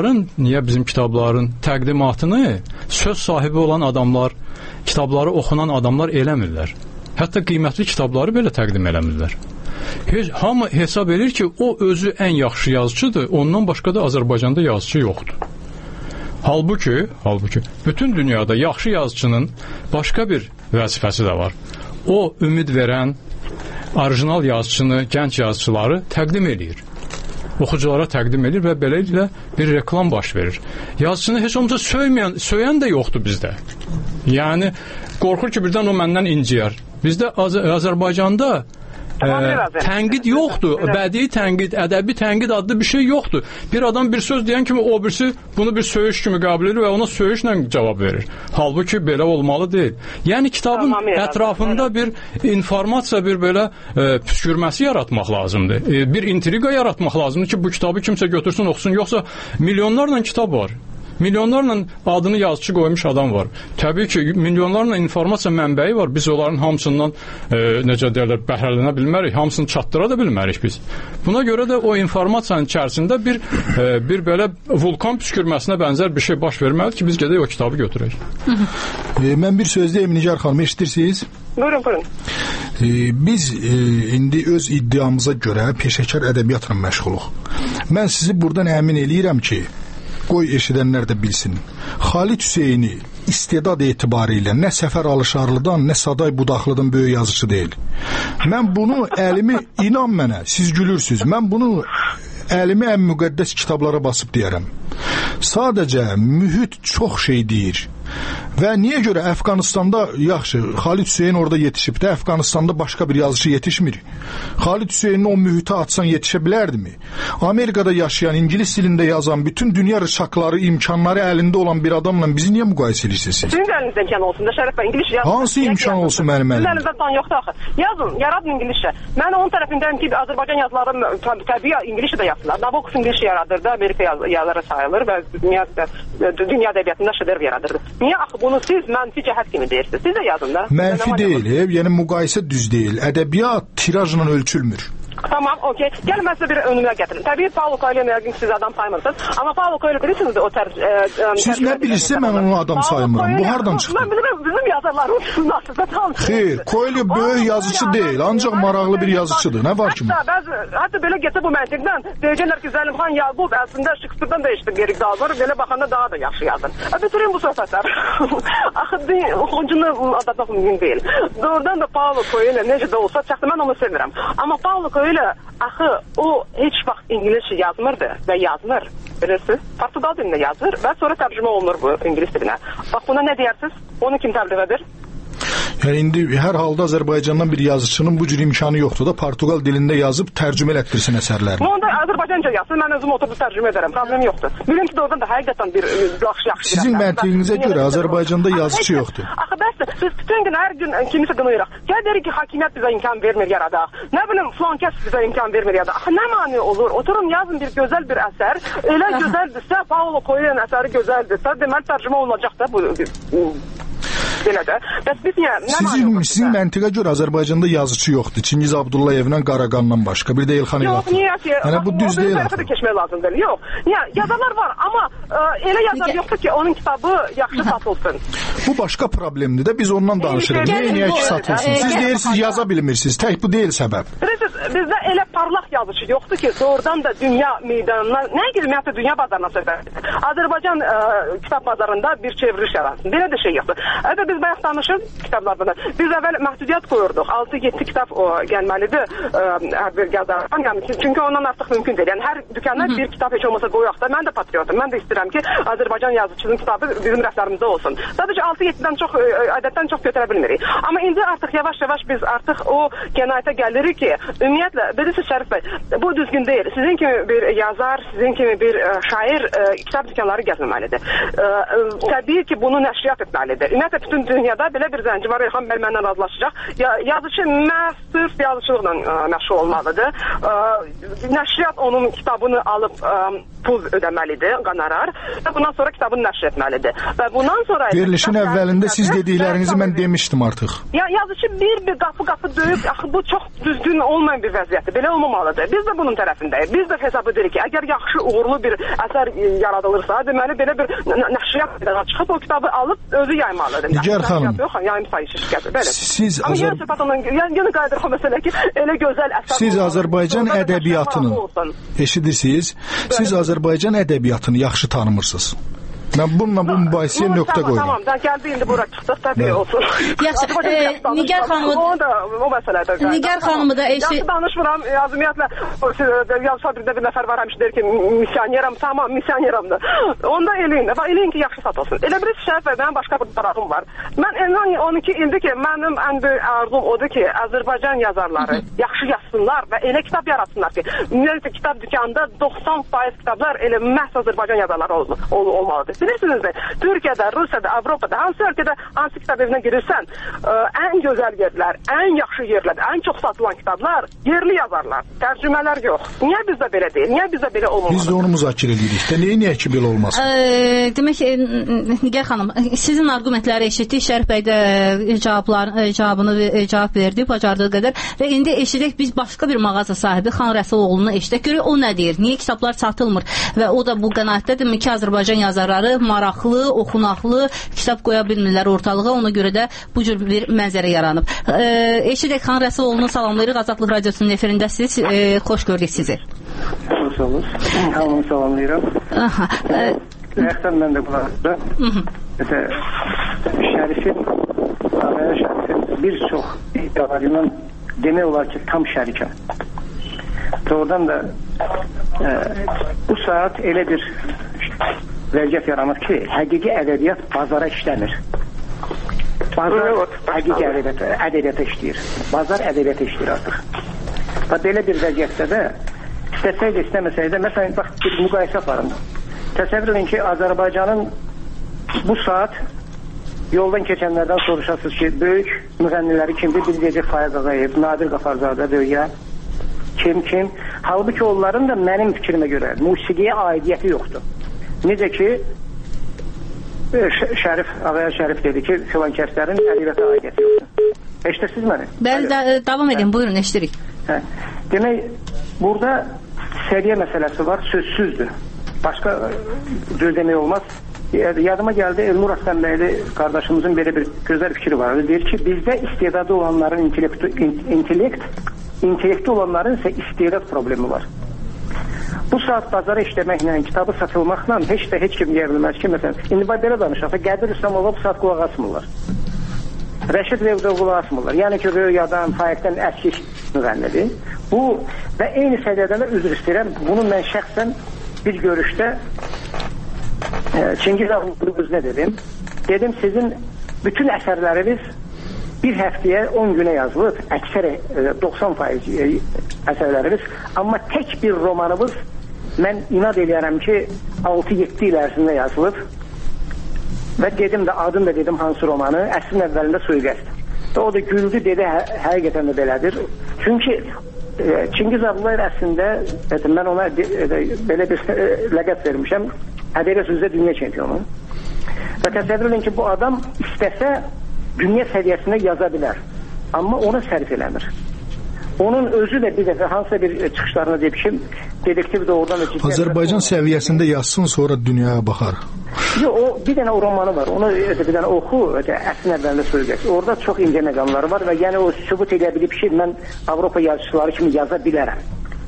kitabların təqdimatını söz sahibi olan adamlar, kitabları oxunan adamlar eləmirlər. Hətta qiymətli kitabları belə təqdim eləmirlər. Hamı hesab edir ki, o özü ən yaxşı yazıcıdır, ondan başqa da Azərbaycanda yazıcı yoxdur. Halbuki, bütün dünyada yaxşı yazıcının başqa bir vəzifəsi də var. O, ümid verən, orijinal yazıcını, gənc yazıcıları təqdim edir. Oxuculara təqdim edir və beləliklə bir reklam baş verir. Yazıcını heç olmasa söyən də yoxdur bizdə. Yəni, qorxur ki, birdən o məndən inciyər. Bizdə Azərbaycanda tənqid yoxdur, bədii tənqid, ədəbi tənqid adlı bir şey yoxdur. Bir adam bir söz deyən kimi o birisi bunu bir söyüş kimi qəbul edir və ona söyüşlə cavab verir. Halbuki belə olmalı deyil. Yəni kitabın ətrafında bir informasiya, bir belə püskürməsi yaratmaq lazımdır. Bir intriqa yaratmaq lazımdır ki, bu kitabı kimsə götürsün, oxusun, yoxsa milyonlarla kitab var. Milyonlarla adını yazıcı qoymuş adam var. Təbii ki, milyonlarla informasiya mənbəyi var. Biz onların hamısından, necə deyirlər, bəhrələnə bilmərik, hamısını çatdıra da bilmərik biz. Buna görə də o informasiyanın içərisində bir belə vulkan püskürməsinə bənzər bir şey baş verməlidir ki, biz gedək o kitabı götürək. Mən bir söz deyim, Nigar xanım, eşidirsiniz? Buyurun. Biz indi öz iddiamıza görə peşəkar ədəbiyyatla məşğuluq. Mən sizi buradan əmin eləyirəm ki, qoy eşidənlər də bilsin. Halit Hüseyni istedad etibarilə nə Səfər Alışarlıdan, nə Saday Budaqlıdan böyük yazıcı deyil. Mən bunu inan mənə, siz gülürsünüz, mən bunu əlimi ən müqəddəs kitablara basıb deyərəm. Sadəcə mühit çox şey deyir. Və niyə görə Əfqanistanda yaxşı, Xalid Hüseyn orada yetişib də, Əfqanistanda başqa bir yazıcı yetişmir. Xalid Hüseynin o mühitə atsan yetişə bilərdimi? Amerikada yaşayan, İngilis dilində yazan, bütün dünya rıçaqları, imkanları əlində olan bir adamla bizi niyə müqayisə edirsiniz siz? Sizin əlinizdə imkan olsun da Şərəf bəy, İngiliscə yazın. Hansı imkan olsun mənim əlimdə? Sizin əlinizdə imkan yoxdur axı. Yazın, yaradın İngiliscə. Mən onun tərəfindəyim ki, Azərbaycan yazıları təbii İngiliscə də yazsınlar. Nabokov İngiliscə yaradırdı, Amerika yazarı sayılır və dünya ədəbiyyatında şedevr yaradırdı. Niyə axı bunu siz mənfi cəhət kimi deyirsiniz? Siz də yazın da. Mənfi deyil, yəni müqayisə düz deyil. Ədəbiyyat tirajla ölçülmür. Tamam, okey. Gəlin mən sizə bir önümə gətirin. Təbii Paulo Coelho yəqin siz adam saymırsınız. Amma Paulo Coelho bilirsiniz o siz nə bilirsə mən onu adam saymıram. Bu hardan çıxdı? Mən bilirəm, bizim yazarlarımız nasılsa tam. Xeyr, Coelho böyük yazıcı deyil, ancaq maraqlı bir yazıcıdır. Nə var ki? Hətta belə getsə bu məntiqdən deyəcəklər ki, Zəlimxan Yaqub əslində Şekspirdən də işdir geri qalır. Belə baxanda daha da yaxşı yazır. Bitirin bu söhbətlər. Axı oxucunu aldatmaq mümkün deyil. Doğrudan da Paulo Coelho necə də olsa, çəxsə mən onu sevirəm. Amma Paulo Coelho axı o heç vaxt İngiliscə yazmırdı və yazmır. Bilirsiniz? Portugal dilində yazır və sonra tərcümə olunur bu İngilis dilinə. Bax buna nə deyirsiniz? Onu kim təbliğ edir? Yəni indi hər halda Azərbaycandan bir yazıçının bu cür imkanı yoxdur da Portugal dilində yazıb tərcümə etdirsin əsərlərini. Onda Azərbaycanca yazsın, mən özüm oturub tərcümə edərəm, problem yoxdur. Bilin ki, doğrudan da həqiqətən bir yaxşı. Sizin məntiqinizə görə Azərbaycanda yazıçı yoxdur. Axı bəsdir, biz bütün gün hər gün kimisə qınayırıq. Gəl deyirik ki, hakimiyyət bizə imkan vermir yaradaq. Nə bilim, filan kəs bizə imkan vermir yaradaq. Axı nə mane olur? Oturun yazın bir gözəl bir əsər. Elə gözəldirsə, Paulo Coelho'nun əsəri gözəldirsə, deməli tərcümə olunacaq da bu belə də. Bəs biz sizin məntiqə görə Azərbaycanda yazıçı yoxdur. Çingiz Abdullayevlə Qaraqandan başqa. Bir də Elxan Elakov. Yox, niyə ki? Yəni bu düz deyil. Tərəfə də keçmək lazım deyil. Yox. Niyə? Yazarlar var, amma elə yazar yoxdur ki, onun kitabı yaxşı satılsın. Bu başqa problemdir də biz ondan danışırıq. Niyə ki satılsın? Siz deyirsiniz yaza bilmirsiniz. Tək bu deyil səbəb. Bizdə elə parlaq yazıcı yoxdur ki, doğrudan da dünya meydanına, nə gibi ümumiyyətlə dünya bazarına söhbət. Azərbaycan kitab bazarında bir çevriliş yaransın. Belə də şey yoxdur. Biz bayaq danışırıq kitablardan. Biz əvvəl məhdudiyyət qoyurduq. 6-7 kitab gəlməlidir hər bir yazardan. Yəni, çünki ondan artıq mümkün deyil. Yəni, hər dükana bir kitab heç olmasa qoyaq da. Mən də patriotum. Mən də istəyirəm ki, Azərbaycan yazıçının kitabı bizim rəflərimizdə olsun. Sadəcə 6-7-dən çox, ədəddən çox götürə bilmirik. Amma indi artıq yavaş-yavaş biz artıq o qənaətə gəlirik ki, ümumiyyətlə, bilirsiniz Şərif bəy, bu düzgün deyil. Sizin kimi bir yazar, sizin kimi bir şair kitab dükanları gəzməməlidir. Təbii ki, bunu nəşriyyat etməlidir. Ümumiyyətlə, bütün dünyada belə bir zənci var, Elxan bəy mənlə razılaşacaq. Yazıcı sırf yazıçılıqla məşğul olmalıdır. Nəşriyyat onun kitabını alıb pul ödəməlidir, qonorar və bundan sonra kitabını nəşr etməlidir. Və bundan sonra verilişin əvvəlində siz dediklərinizi mən demişdim artıq. Yazıcı bir qapı döyüb, axı bu çox düzgün olmayan bir vəziyyətdir. Belə olmamalıdır. Biz də bunun tərəfindəyik. Biz də hesab edirik ki, əgər yaxşı, uğurlu bir əsər yaradılırsa, deməli belə bir nəşriyyat çıxıb o kitabı alıb özü yaymalıdır. Nigar xanım, siz Azərbaycan ədəbiyyatını eşidirsiniz, siz Azərbaycan ədəbiyyatını yaxşı tanımırsınız. Mən bununla bu mübahisəyə nöqtə qoydum. Tamam, sən gəldi indi bura çıxdıq, təbii olsun. Yaxşı, Nigar xanımı o məsələdə. Nigar xanımı da yaxşı danışmıram. Ümumiyyətlə yazı sabirdə bir nəfər var həmişə deyir ki, missioneram, tamam, missioneramdır. Onda eləyin ki, yaxşı satılsın. Elə bir Şərif bəy, mənim başqa bir tarafım var. Mən 12 ildir ki, mənim ən böyük arzum odur ki, Azərbaycan yazarları yaxşı yazsınlar və elə kitab yaratsınlar ki, ümumiyyətlə kitab dükanında 90% kitablar elə məhz Azərbaycan yazarları olmalıdır. Bilirsiniz mi? Türkiyədə, Rusiyada, Avropada, hansı ölkədə, hansı kitab evinə girirsən, ən gözəl yerlər, ən yaxşı yerlər, ən çox satılan kitablar yerli yazarlar, tərcümələr yox. Niyə bizdə belə deyil? Niyə bizdə belə olmamalı? Biz də onu müzakirə edirik də. Niyə ki belə olmaz? Demək, Nigar xanım, sizin argumentləri eşitdik, Şərif bəy də cavab verdi, bacardığı qədər və indi eşidək biz başqa bir mağaza sahibi Xan Rəsuloğlu'nu eşidək. Görək o nə deyir? Niyə kitablar satılmır? Və o da bu qənaətdədirmi ki, Azərbaycan yazarları maraqlı, oxunaqlı kitab qoya bilmirlər ortalığa, ona görə də bu cür bir mənzərə yaranıb. Eşidək Xan Rəsuloğlu'nu salamlayırıq, Azadlıq Radiosunun efirindəsiniz, xoş gördük sizi. Xoş olun, hamını salamlayıram. Rəxsən mən də qulaqda. Şərifin bir çox iddialarından demək olar ki, tam şərikəm. Doğrudan da bu saat elə bir vəziyyət yaranır ki, həqiqi ədəbiyyat bazara işləmir. Bazar həqiqi ədəbiyyata işləyir. Bazar ədəbiyyata işləyir artıq. Və belə bir vəziyyətdə də istəsəydə, istəməsəydə, məsələn, bax, bir müqayisə aparın. Təsəvvür edin ki, Azərbaycanın bu saat yoldan keçənlərdən soruşasınız ki, böyük müğənniləri kimdir? Biz deyəcək Faiz Ağayev, Nadir Qafarzadə, ya kim? Halbuki onların da mənim fikrimə görə musiqiyə aidiyyəti yoxdur. Necə ki, Ağaya Şərif dedi ki, filan kəslərin ədəbiyyata aidiyyəti yoxdur. Eşidirsiniz məni? Bəli, davam edin, buyurun, eşidirik. Demək, burada səviyyə məsələsi var, sözsüzdür. Başqa cür demək olmaz. Yadıma gəldi, Elnur Aslanbəyli qardaşımızın belə bir gözəl fikri var. Deyir ki, bizdə istedadı olanların intellekti olanların isə istedad problemi var. Bu saat bazara işləməklə, kitabı satılmaqla heç kim deyə bilməz ki, məsələn, indi belə danışaq, Qədir İslamova bu saat qulaq asmırlar. Rəşid Revzov qulaq asmırlar. Yəni ki, Röyadan, Faikdən əski müğənnidir. Bu və eyni səviyyədən də üzr istəyirəm. Bunu mən şəxsən bir görüşdə Çingiz Ağlıqlı özünə dedim. Dedim, sizin bütün əsərləriniz bir həftəyə 10 günə yazılır. Əksər 90% əsərləriniz. Amma tək bir romanımız mən inad eləyərəm ki 6-7 il ərzində yazılıb. Və dedim də, adını da dedim hansı romanı, əsrin əvvəlində Sui-qəsd. Və o da güldü, dedi, həqiqətən də belədir. Çünki Çingiz Ağlıqlı əslində, mən ona belə bir ləqəb vermişəm, ədəbiyyat üzrə dünya çempionu. Və təsəvvür edin ki, bu adam istəsə dünya səviyyəsində yaza bilər. Amma ona sərf eləmir. Onun özü də bir dəfə hansısa bir çıxışlarına deyib ki, dedektiv də oradan da ciddi... Azərbaycan səviyyəsində yazsın, sonra dünyaya baxar. Yox, o bir dənə o romanı var. Onu bir dənə oxu, əsrin əvvəlində söyləyək. Orada çox incə məqamları var və yəni o sübut edə bilib ki, mən Avropa yazıçıları kimi yaza bilərəm.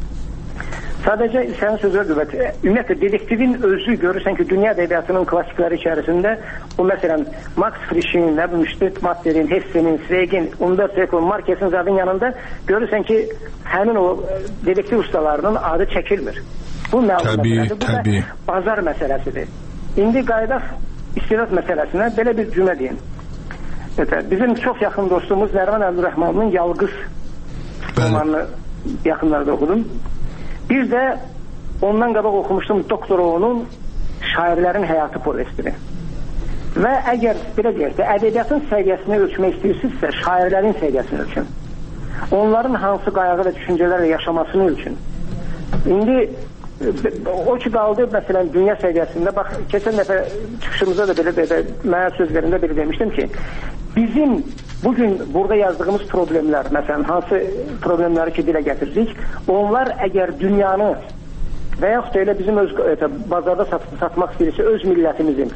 Sadəcə sənin sözünə qüvvət. Ümumiyyətlə, dedektivin özü görürsən ki, dünya ədəbiyyatının klassikləri içərisində o məsələn Max Frisch'in, Matter'in, Hesse'nin, Zweig'in, Umberto Eco'nun, Marquez'in zadın yanında görürsən ki, həmin o dedektiv ustalarının adı çəkilmir. Bu məlumat məsələdir. Bu da bazar məsələsidir. İndi qaydaq istedad məsələsinə belə bir cümlə deyim. Bizim çox yaxın dostumuz Nərvan Əbdürrəhmanın Yalqız romanını yaxınlarda oxudum. Bir də ondan qabaq oxumuşdum Doktoroğlu'nun Şairlərin Həyatı povestini. Və əgər belə deyək də, ədəbiyyatın səviyyəsini ölçmək istəyirsinizsə, şairlərin səviyyəsini ölçün. Onların hansı qayğı və düşüncələrlə yaşamasını ölçün. İndi o ki qaldı, məsələn, dünya səviyyəsində, bax, keçən dəfə çıxışımızda da belə mənə söz verində belə demişdim ki, bizim bugün burada yazdığımız problemlər, məsələn, hansı problemləri ki dilə gətiririk, onlar əgər dünyanı və yaxud da elə bizim öz bazarda satmaq istəyirsə, öz millətimizin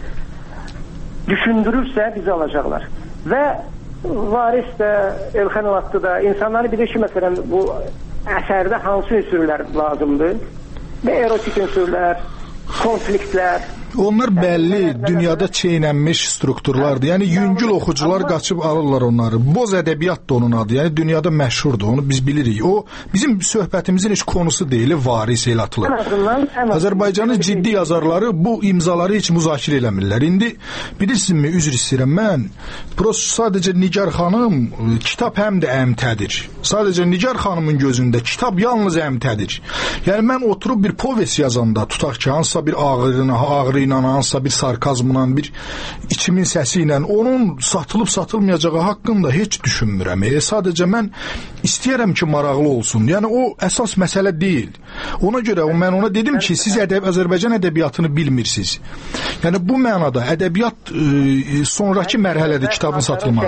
düşündürürsə bizi alacaqlar. Və Varis də, Elxan Alatlı da, insanları bilir ki, məsələn, bu əsərdə hansı ünsürlər lazımdır? Və erotik ünsürlər, konfliktlər. Onlar bəlli dünyada çeynənmiş strukturlardır. Yəni yüngül oxucular qaçıb alırlar onları. Boz ədəbiyyat da onun adı. Yəni dünyada məşhurdur. Onu biz bilirik. O bizim söhbətimizin heç konusu deyil, Varis el atılır. Azərbaycanın ciddi yazarları bu imzaları heç müzakirə eləmirlər. İndi bilirsinizmi, üzr istəyirəm mən. Sadəcə Nigar xanım kitab həm də əmtədir. Sadəcə Nigar xanımın gözündə kitab yalnız əmtədir. Yəni mən oturub bir povest yazanda, tutaq ki, hansısa bir ağrı ilə, hansısa bir sarkazmla, bir içimin səsi ilə onun satılıb-satılmayacağı haqqında heç düşünmürəm. Sadəcə mən istəyərəm ki, maraqlı olsun. Yəni o əsas məsələ deyil. Ona görə mən ona dedim ki, siz Azərbaycan ədəbiyyatını bilmirsiniz. Yəni bu mənada ədəbiyyat sonraki mərhələdə kitabın satılmağı.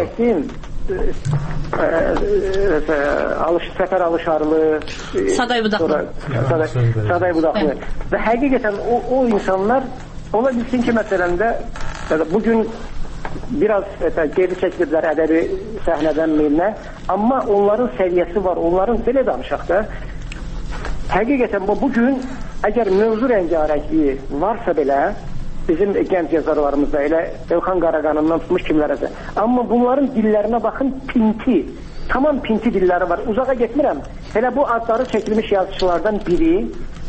Səfər Alışarlı, Saday Budaqlı və həqiqətən o insanlar ola bilsin ki, məsələn də bugün biraz geri çəkiliblər ədəbi səhnədən meylinə, amma onların səviyyəsi var, onların belə danışaq da, həqiqətən bugün əgər mövzu rəngarəngliyi varsa belə, bizim gənc yazarlarımızda elə Elxan Qaraqanından tutmuş kimlərəsə. Amma bunların dillərinə baxın, pinti, tamam pinti dilləri var. Uzağa getmirəm. Elə bu adları çəkilmiş yazıçılardan biri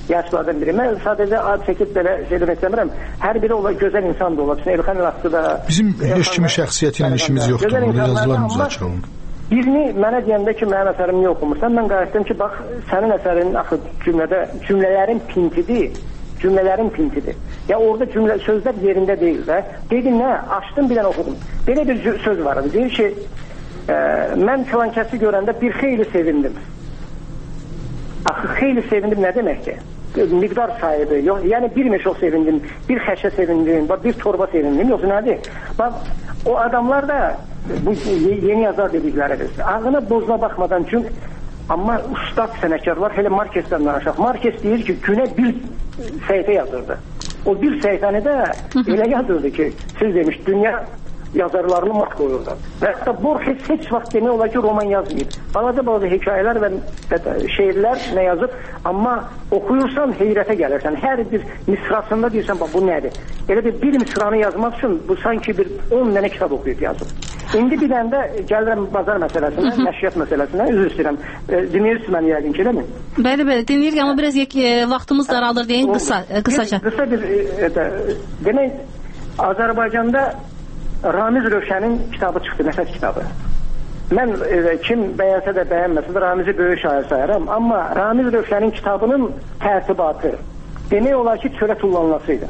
yaşlardan biri. Mən sadəcə ad çəkib belə şey demək istəmirəm. Hər biri gözəl insan da ola bilsin. Elxan Rastı da. Bizim heç kimi şəxsiyyəti ilə işimiz yoxdur. Burada yazılar müzakirə olunur. Birini mənə deyəndə ki, mənim əsərimi niyə oxumursan? Mən qayıtdım ki, bax, sənin əsərinin axı cümlələrin pintidir. Ya orada sözlər yerində deyil də. Dedim nə? Açdım, bir dənə oxudum. Belə bir söz var. Deyir ki, mən filankəsi görəndə bir xeyli sevindim. Axı xeyli sevindim nə demək ki? Miqdar sahibi, yox, yəni bir meşok sevindim, bir xəşə sevindim, bir torba sevindim, yoxsa nədir? Bax, o adamlar da bu yeni yazar dedikləridir. Ağına bozuna baxmadan çünki amma ustad sənətkarlar hele Marquez'dən danışaq. Marquez deyir ki, günə bir səhifə yazırdı. O bir səhifəni də elə yazırdı ki, siz demiş, dünya yazarlarını mat qoyurdu. Və hətta Borges heç vaxt demək olar ki, roman yazmayıb. Balaca hekayələr və şeirlər nə yazıb, amma oxuyursan heyrətə gəlirsən. Hər bir misrasında deyirsən, bax bu nədir? Elə bir misranı yazmaq üçün bu sanki bir 10 dənə kitab oxuyub yazıb. İndi bir dənə də gəlirəm bazar məsələsinə, nəşriyyat məsələsinə, üzr istəyirəm. Dinləyirsiniz məni yəqin ki, eləmi? Bəli, dinləyirik, amma biraz vaxtımız daralır deyin, qısaca. Qısa bir, demək, Azərbaycanda Ramiz Rövşənin kitabı çıxdı, nəfəs kitabı. Mən kim bəyənsə də bəyənməsə də Ramizi böyük şair sayarım, amma Ramiz Rövşənin kitabının tərtibatı demək olar ki, çölə tullanlasıydı.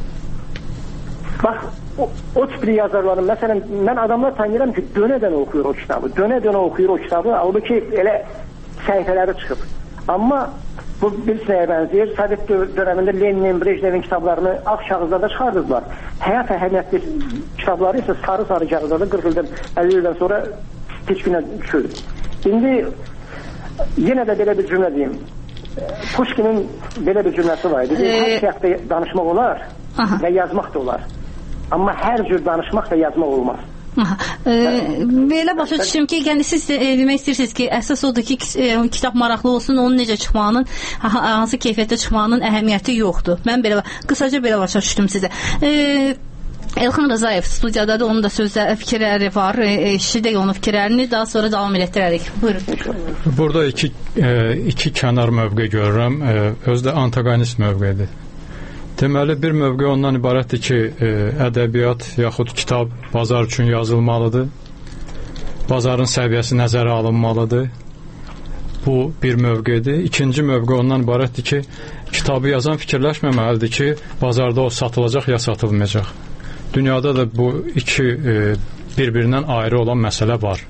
Bax, o tipli yazarların, məsələn, mən adamlar tanıyıram ki, dönə-dönə oxuyur o kitabı, halbuki elə səhifələri çıxıb. Amma bu bir sinəyə bənzəyir. Sovet dövründə Lenin, Brejnevin kitablarını ağ kağızlarda çıxardılar. Həyat əhəmiyyətli kitabları isə sarı kağızlarda 40 ildən, 50 ildən sonra seçkinə düşür. İndi yenə də belə bir cümlə deyim. Pushkinin belə bir cümləsi var idi. Hər həyatda danışmaq olar və yazmaq da olar. Amma hər cür danışmaq və yazmaq olmaz. Belə başa düşdüm ki, yəni siz demək istəyirsiniz ki, əsas odur ki, kitab maraqlı olsun, onun necə çıxmağının, hansı keyfiyyətdə çıxmağının əhəmiyyəti yoxdur. Mən qısaca belə başa düşdüm sizə. Elxan Rzayev studiyadadır, onun da fikirləri var. Eşidək onun fikirlərini, daha sonra davam etdirərik. Buyurun. Burada iki kənar mövqe görürəm. Özdə antagonist mövqedir. Deməli, bir mövqe ondan ibarətdir ki, ədəbiyyat yaxud kitab bazar üçün yazılmalıdır. Bazarın səviyyəsi nəzərə alınmalıdır. Bu bir mövqedir. İkinci mövqe ondan ibarətdir ki, kitabı yazan fikirləşməməlidir ki, bazarda o satılacaq ya satılmayacaq. Dünyada da bu iki bir-birindən ayrı olan məsələ var.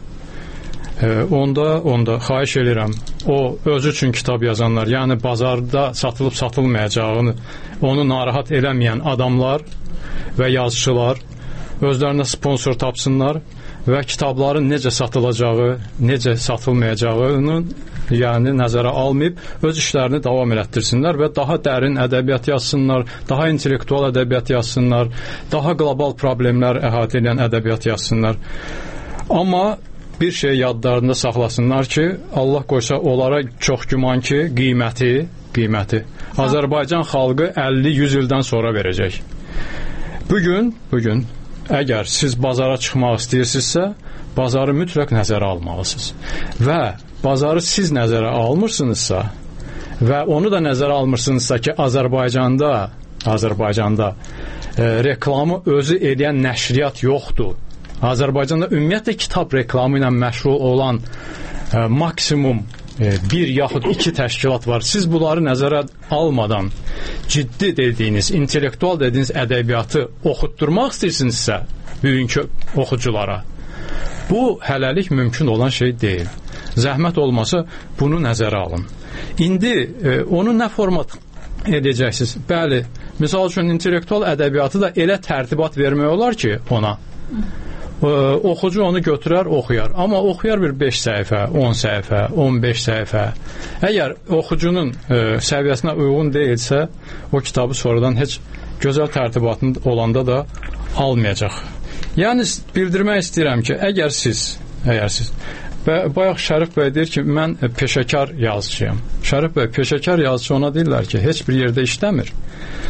Onda xahiş edirəm, o özü üçün kitab yazanlar, yəni bazarda satılıb satılmayacağını onu narahat eləməyən adamlar və yazıçılar özlərinə sponsor tapsınlar və kitabların necə satılacağı, necə satılmayacağını yəni nəzərə almayıb öz işlərini davam elətdirsinlər və daha dərin ədəbiyyat yazsınlar, daha intellektual ədəbiyyat yazsınlar, daha qlobal problemlər əhatə edən ədəbiyyat yazsınlar. Amma bir şey yadlarında saxlasınlar ki, Allah qoysa onlara çox güman ki, qiyməti Azərbaycan xalqı 50-100 ildən sonra verəcək. Bugün əgər siz bazara çıxmaq istəyirsinizsə, bazarı mütləq nəzərə almalısınız. Və bazarı siz nəzərə almırsınızsa və onu da nəzərə almırsınızsa ki, Azərbaycanda reklamı özü edən nəşriyyat yoxdur. Azərbaycanda ümumiyyətlə kitab reklamı ilə məşğul olan maksimum bir yaxud iki təşkilat var. Siz bunları nəzərə almadan ciddi dediyiniz, intellektual dediyiniz ədəbiyyatı oxutdurmaq istəyirsinizsə bugünkü oxuculara, bu hələlik mümkün olan şey deyil. Zəhmət olmasa bunu nəzərə alın. İndi onu nə format edəcəksiniz? Bəli, misal üçün intellektual ədəbiyyatı da elə tərtibat vermək olar ki ona, oxucu onu götürər, oxuyar. Amma oxuyar bir 5 səhifə, 10 səhifə, 15 səhifə. Əgər oxucunun səviyyəsinə uyğun deyilsə, o kitabı sonradan heç gözəl tərtibatın olanda da almayacaq. Yəni, bildirmək istəyirəm ki, əgər siz bayaq Şərif bəy deyir ki, mən peşəkar yazıcıyam. Şərif bəy, peşəkar yazıcı ona deyirlər ki, heç bir yerdə işləmir.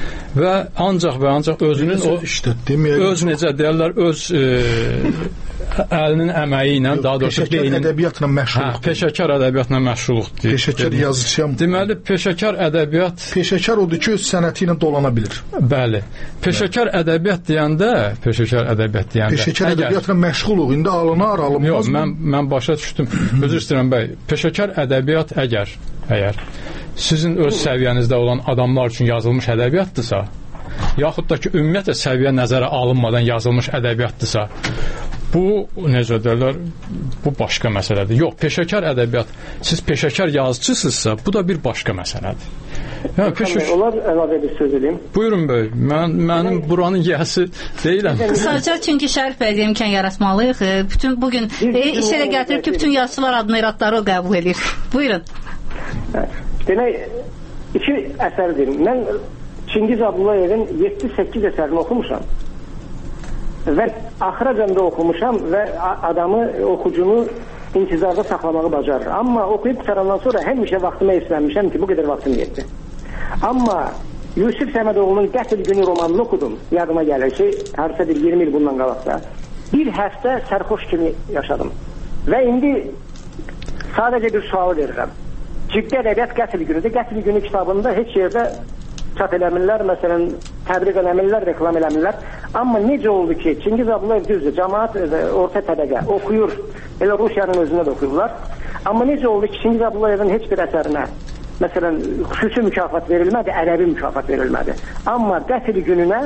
Və ancaq özünün necə deyərlər, öz əlinin əməyi ilə, daha doğrusu peşəkar ədəbiyyatla məşğulluq. Peşəkar ədəbiyyatla məşğulluqdur. Peşəkar yazıçıyam. Deməli, peşəkar ədəbiyyat odur ki, öz sənəti ilə dolana bilir. Bəli. Peşəkar ədəbiyyat deyəndə, peşəkar ədəbiyyatla məşğuluq. İndi alınmaz. Yox, mən başa düşdüm. Üzr istəyirəm bəy. Peşəkar ədəbiyyat əgər sizin öz səviyyənizdə olan adamlar üçün yazılmış ədəbiyyatdırsa, yaxud da ki, ümumiyyətlə səviyyə nəzərə alınmadan yazılmış ədəbiyyatdırsa, bu, necə deyirlər, bu başqa məsələdir. Yox, peşəkar ədəbiyyat, siz peşəkar yazıcısınızsa, bu da bir başqa məsələdir. Onlar əlavə bir söz edeyim. Buyurun bəy, mənim buranın yiyəsi deyiləm. Sadəcə çünki Şərif bəy imkan yaratmalıyıq. Bütün bugün iş elə gətirib ki, bütün yazıçılar adını iradları o qəbul edir. Buyurun. Demək, 2 əsər deyim. Mən Çingiz Abdullayevin 7-8 əsərini oxumuşam və axıracan da oxumuşam və adamı, oxucunu intizarda saxlamağı bacarır. Amma oxuyub qutarandan sonra həmişə vaxtımı esləmişəm ki, bu qədər vaxtım yetdi. Amma Yusif Səmədoğlu'nun Qətl Günü romanını oxudum. Yadıma gəlir ki, harisə bir 20 il bundan qabaqda. Bir həftə sərxoş kimi yaşadım. Və indi sadəcə bir sual verirəm. Ciddi ədəbiyyat Qətl Günüdür. Qətl Günü kitabında heç yerdə çap eləmirlər, məsələn, təbriq eləmirlər, reklam eləmirlər. Amma necə oldu ki, Çingiz Abdullayev düzdür, cəmaat, orta təbəqə oxuyur, elə Rusiyanın özünə də oxuyurlar. Amma necə oldu ki, Çingiz Abdullayevin heç bir əsərinə, məsələn, xüsusi mükafat verilmədi, ədəbi mükafat verilmədi. Amma Qətl Gününə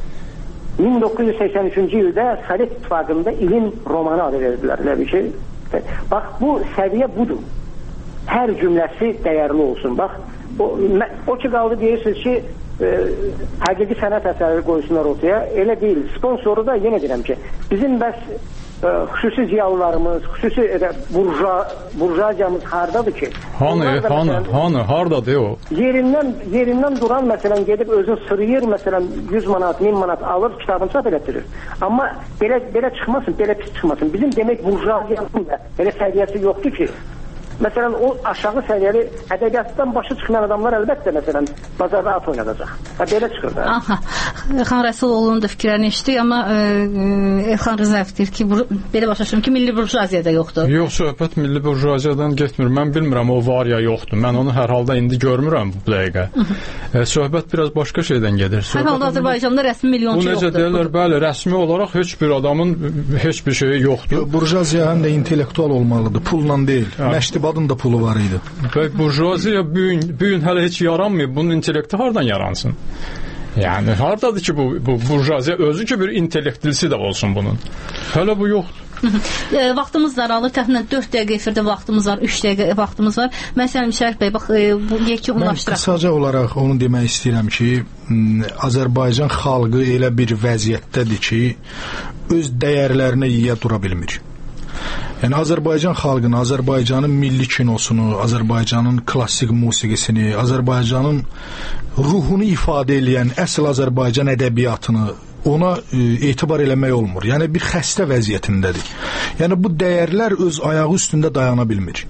1983-cü ildə Sovet İttifaqında ilin romanı adı verdilər. Elə bir şey. Bax, bu səviyyə budur. Hər cümləsi dəyərli olsun. Bax, o ki qaldı deyirsiniz ki, həqiqi sənət əsəri qoysunlar ortaya. Elə deyil. Sponsoru da yenə deyirəm ki, bizim bəs xüsusi ziyalılarımız, xüsusi burjaziyamız hardadır ki? Hardadır o? Yerindən duran, məsələn, gedib özünü sırıyır, məsələn, 100 manat, 1000 manat alır, kitabını çap elətdirir. Amma belə çıxmasın, belə pis çıxmasın. Bizim demək burjaziyamızın da elə səviyyəsi yoxdur ki, məsələn, o aşağı səviyyəli ədəbiyyatdan başı çıxmayan adamlar əlbəttə, məsələn, bazarda at oynadacaq. Belə çıxır da. Elxan Rəsuloğlu'nun da fikirlərini eşitdik, amma Elxan Rızaev deyir ki, belə başa düşürüm ki, milli burjuaziya da yoxdur. Yox, söhbət milli burjuaziyadan getmir. Mən bilmirəm, o var ya yoxdur. Mən onu hər halda indi görmürəm bu dəqiqə. Söhbət biraz başqa şeydən gedir. Hər halda Azərbaycanda rəsmi milyonçu yoxdur. Bu necə deyirlər, bəli, rəsmi olaraq heç bir adamın heç bir şeyi yoxdur. Burjuaziya həm də intellektual olmalıdır, pulla deyil. Məktəbadın da pulu var idi. Burjuaziya bu gün hələ heç yaranmayıb. Bunun intellekti hardan yaransın? Yəni, hardadır ki, bu burjuaziya özü ki, bir intellektlisi də olsun bunun. Hələ bu yoxdur. Vaxtımız daralır, təxminən 4 dəqiqə efirdə vaxtımız var, 3 dəqiqə vaxtımız var. Məsələn, Şərif bəy, bax, bu yekunlaşdıraq. Mən qısaca olaraq onu demək istəyirəm ki, Azərbaycan xalqı elə bir vəziyyətdədir ki, öz dəyərlərinə yiyə dura bilmir. Yəni Azərbaycan xalqını, Azərbaycanın milli kinosunu, Azərbaycanın klassik musiqisini, Azərbaycanın ruhunu ifadə edən əsl Azərbaycan ədəbiyyatını ona etibar eləmək olmur. Yəni bir xəstə vəziyyətindədir. Yəni bu dəyərlər öz ayağı üstündə dayana bilmir.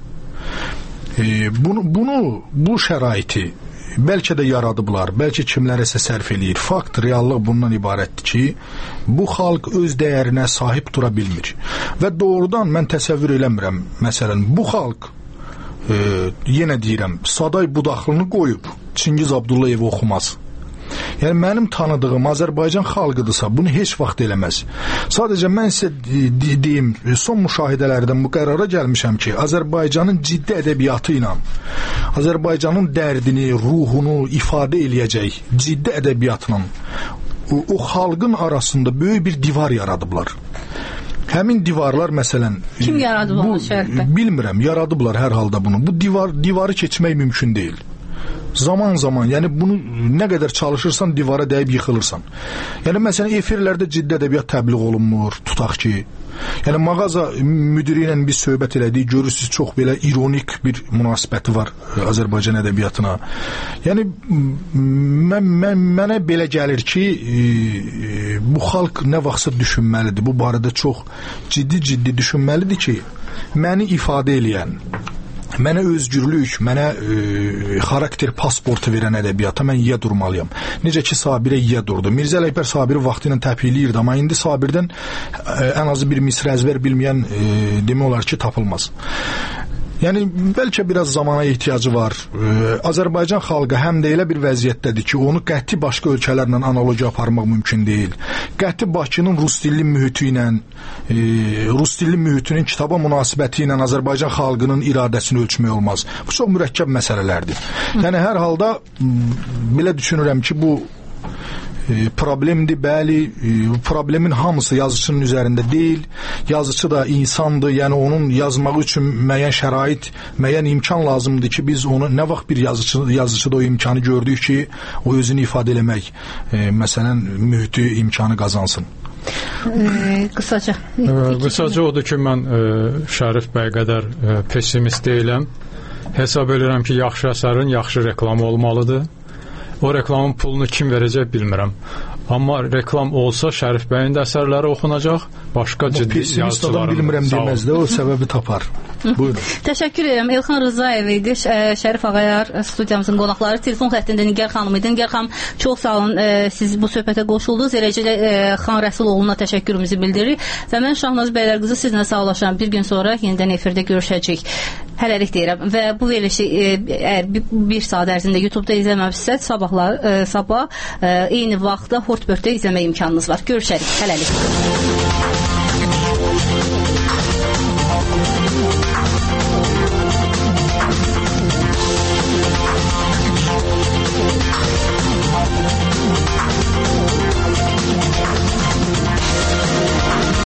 Bu şəraiti bəlkə də yaradıblar, bəlkə kimlərəsə sərf eləyir. Fakt, reallıq bundan ibarətdir ki, bu xalq öz dəyərinə sahib dura bilmir. Və doğrudan mən təsəvvür eləmirəm. Məsələn, bu xalq, yenə deyirəm, Saday Budaqlını qoyub Çingiz Abdullayevi oxumaz. Yəni mənim tanıdığım Azərbaycan xalqıdırsa bunu heç vaxt eləməz. Sadəcə mən sizə deyim, son müşahidələrdən bu qərara gəlmişəm ki, Azərbaycanın ciddi ədəbiyyatı ilə Azərbaycanın dərdini, ruhunu ifadə eləyəcək ciddi ədəbiyyatla o xalqın arasında böyük bir divar yaradıblar. Həmin divarlar məsələn kim yaradı bunu Şərif bəy? Bilmirəm, yaradıblar hər halda bunu. Bu divarı keçmək mümkün deyil. Zaman, yəni bunu nə qədər çalışırsan divara dəyib yıxılırsan. Yəni məsələn efirlərdə ciddi ədəbiyyat təbliğ olunmur, tutaq ki. Yəni mağaza müdiri ilə biz söhbət elədik, görürsüz çox belə ironik bir münasibəti var Azərbaycan ədəbiyyatına. Yəni mənə belə gəlir ki, bu xalq nə vaxtsa düşünməlidir. Bu barədə çox ciddi düşünməlidir ki, məni ifadə eləyən Mənə özgürlük, mənə xarakter pasportu verən ədəbiyyata mən yiyə durmalıyam. Necə ki Sabirə yiyə durdu. Mirzə Ələkbər Sabiri vaxtı ilə təpikləyirdi, amma indi Sabirdən ən azı bir misra əzbər bilməyən demək olar ki tapılmaz. Yəni bəlkə biraz zamana ehtiyacı var. Azərbaycan xalqı həm də elə bir vəziyyətdədir ki, onu qəti başqa ölkələrlə analogiya aparmaq mümkün deyil. Qəti Bakının rus dilli mühiti ilə, rus dilli mühitinin kitaba münasibəti ilə Azərbaycan xalqının iradəsini ölçmək olmaz. Bu çox mürəkkəb məsələlərdir. Yəni hər halda belə düşünürəm ki, bu problemdir, bəli, problemin hamısı yazıçının üzərində deyil. Yazıcı da insandır, yəni onun yazmaq üçün müəyyən şərait, müəyyən imkan lazımdır ki, biz onu nə vaxt bir yazıcıda o imkanı gördük ki, o özünü ifadə eləmək, məsələn, mühiti imkanı qazansın. Qısaca. Qısaca odur ki, mən Şərif bəy qədər pessimist deyiləm. Hesab edirəm ki, yaxşı əsərin yaxşı reklamı olmalıdır. O reklamın pulunu kim verəcək bilmirəm. Amma reklam olsa Şərif bəyin də əsərləri oxunacaq, başqa ciddi yazıçıların. Bilmirəm deməz də o səbəbi tapar. Buyurun. Təşəkkür edirəm. Elxan Rzayev idi, Şərif Ağayar studiyamızın qonaqları. Telefon xəttində Nigar xanım idi. Nigar xanım, çox sağ olun. Siz bu söhbətə qoşuldunuz. Eləcə də Xan Rəsuloğlu'na təşəkkürümüzü bildiririk. Və mən Şahnaz Bəylərqızı sizinlə sağlaşıram. Bir gün sonra yenidən efirdə görüşəcəyik. Hələlik deyirəm. Və bu verilişi əgər bir saat ərzində YouTube-da izləməmişsə, sabah eyni vaxtda Hortbörtdə izləmə imkanınız var. Görüşərik. Hələlik.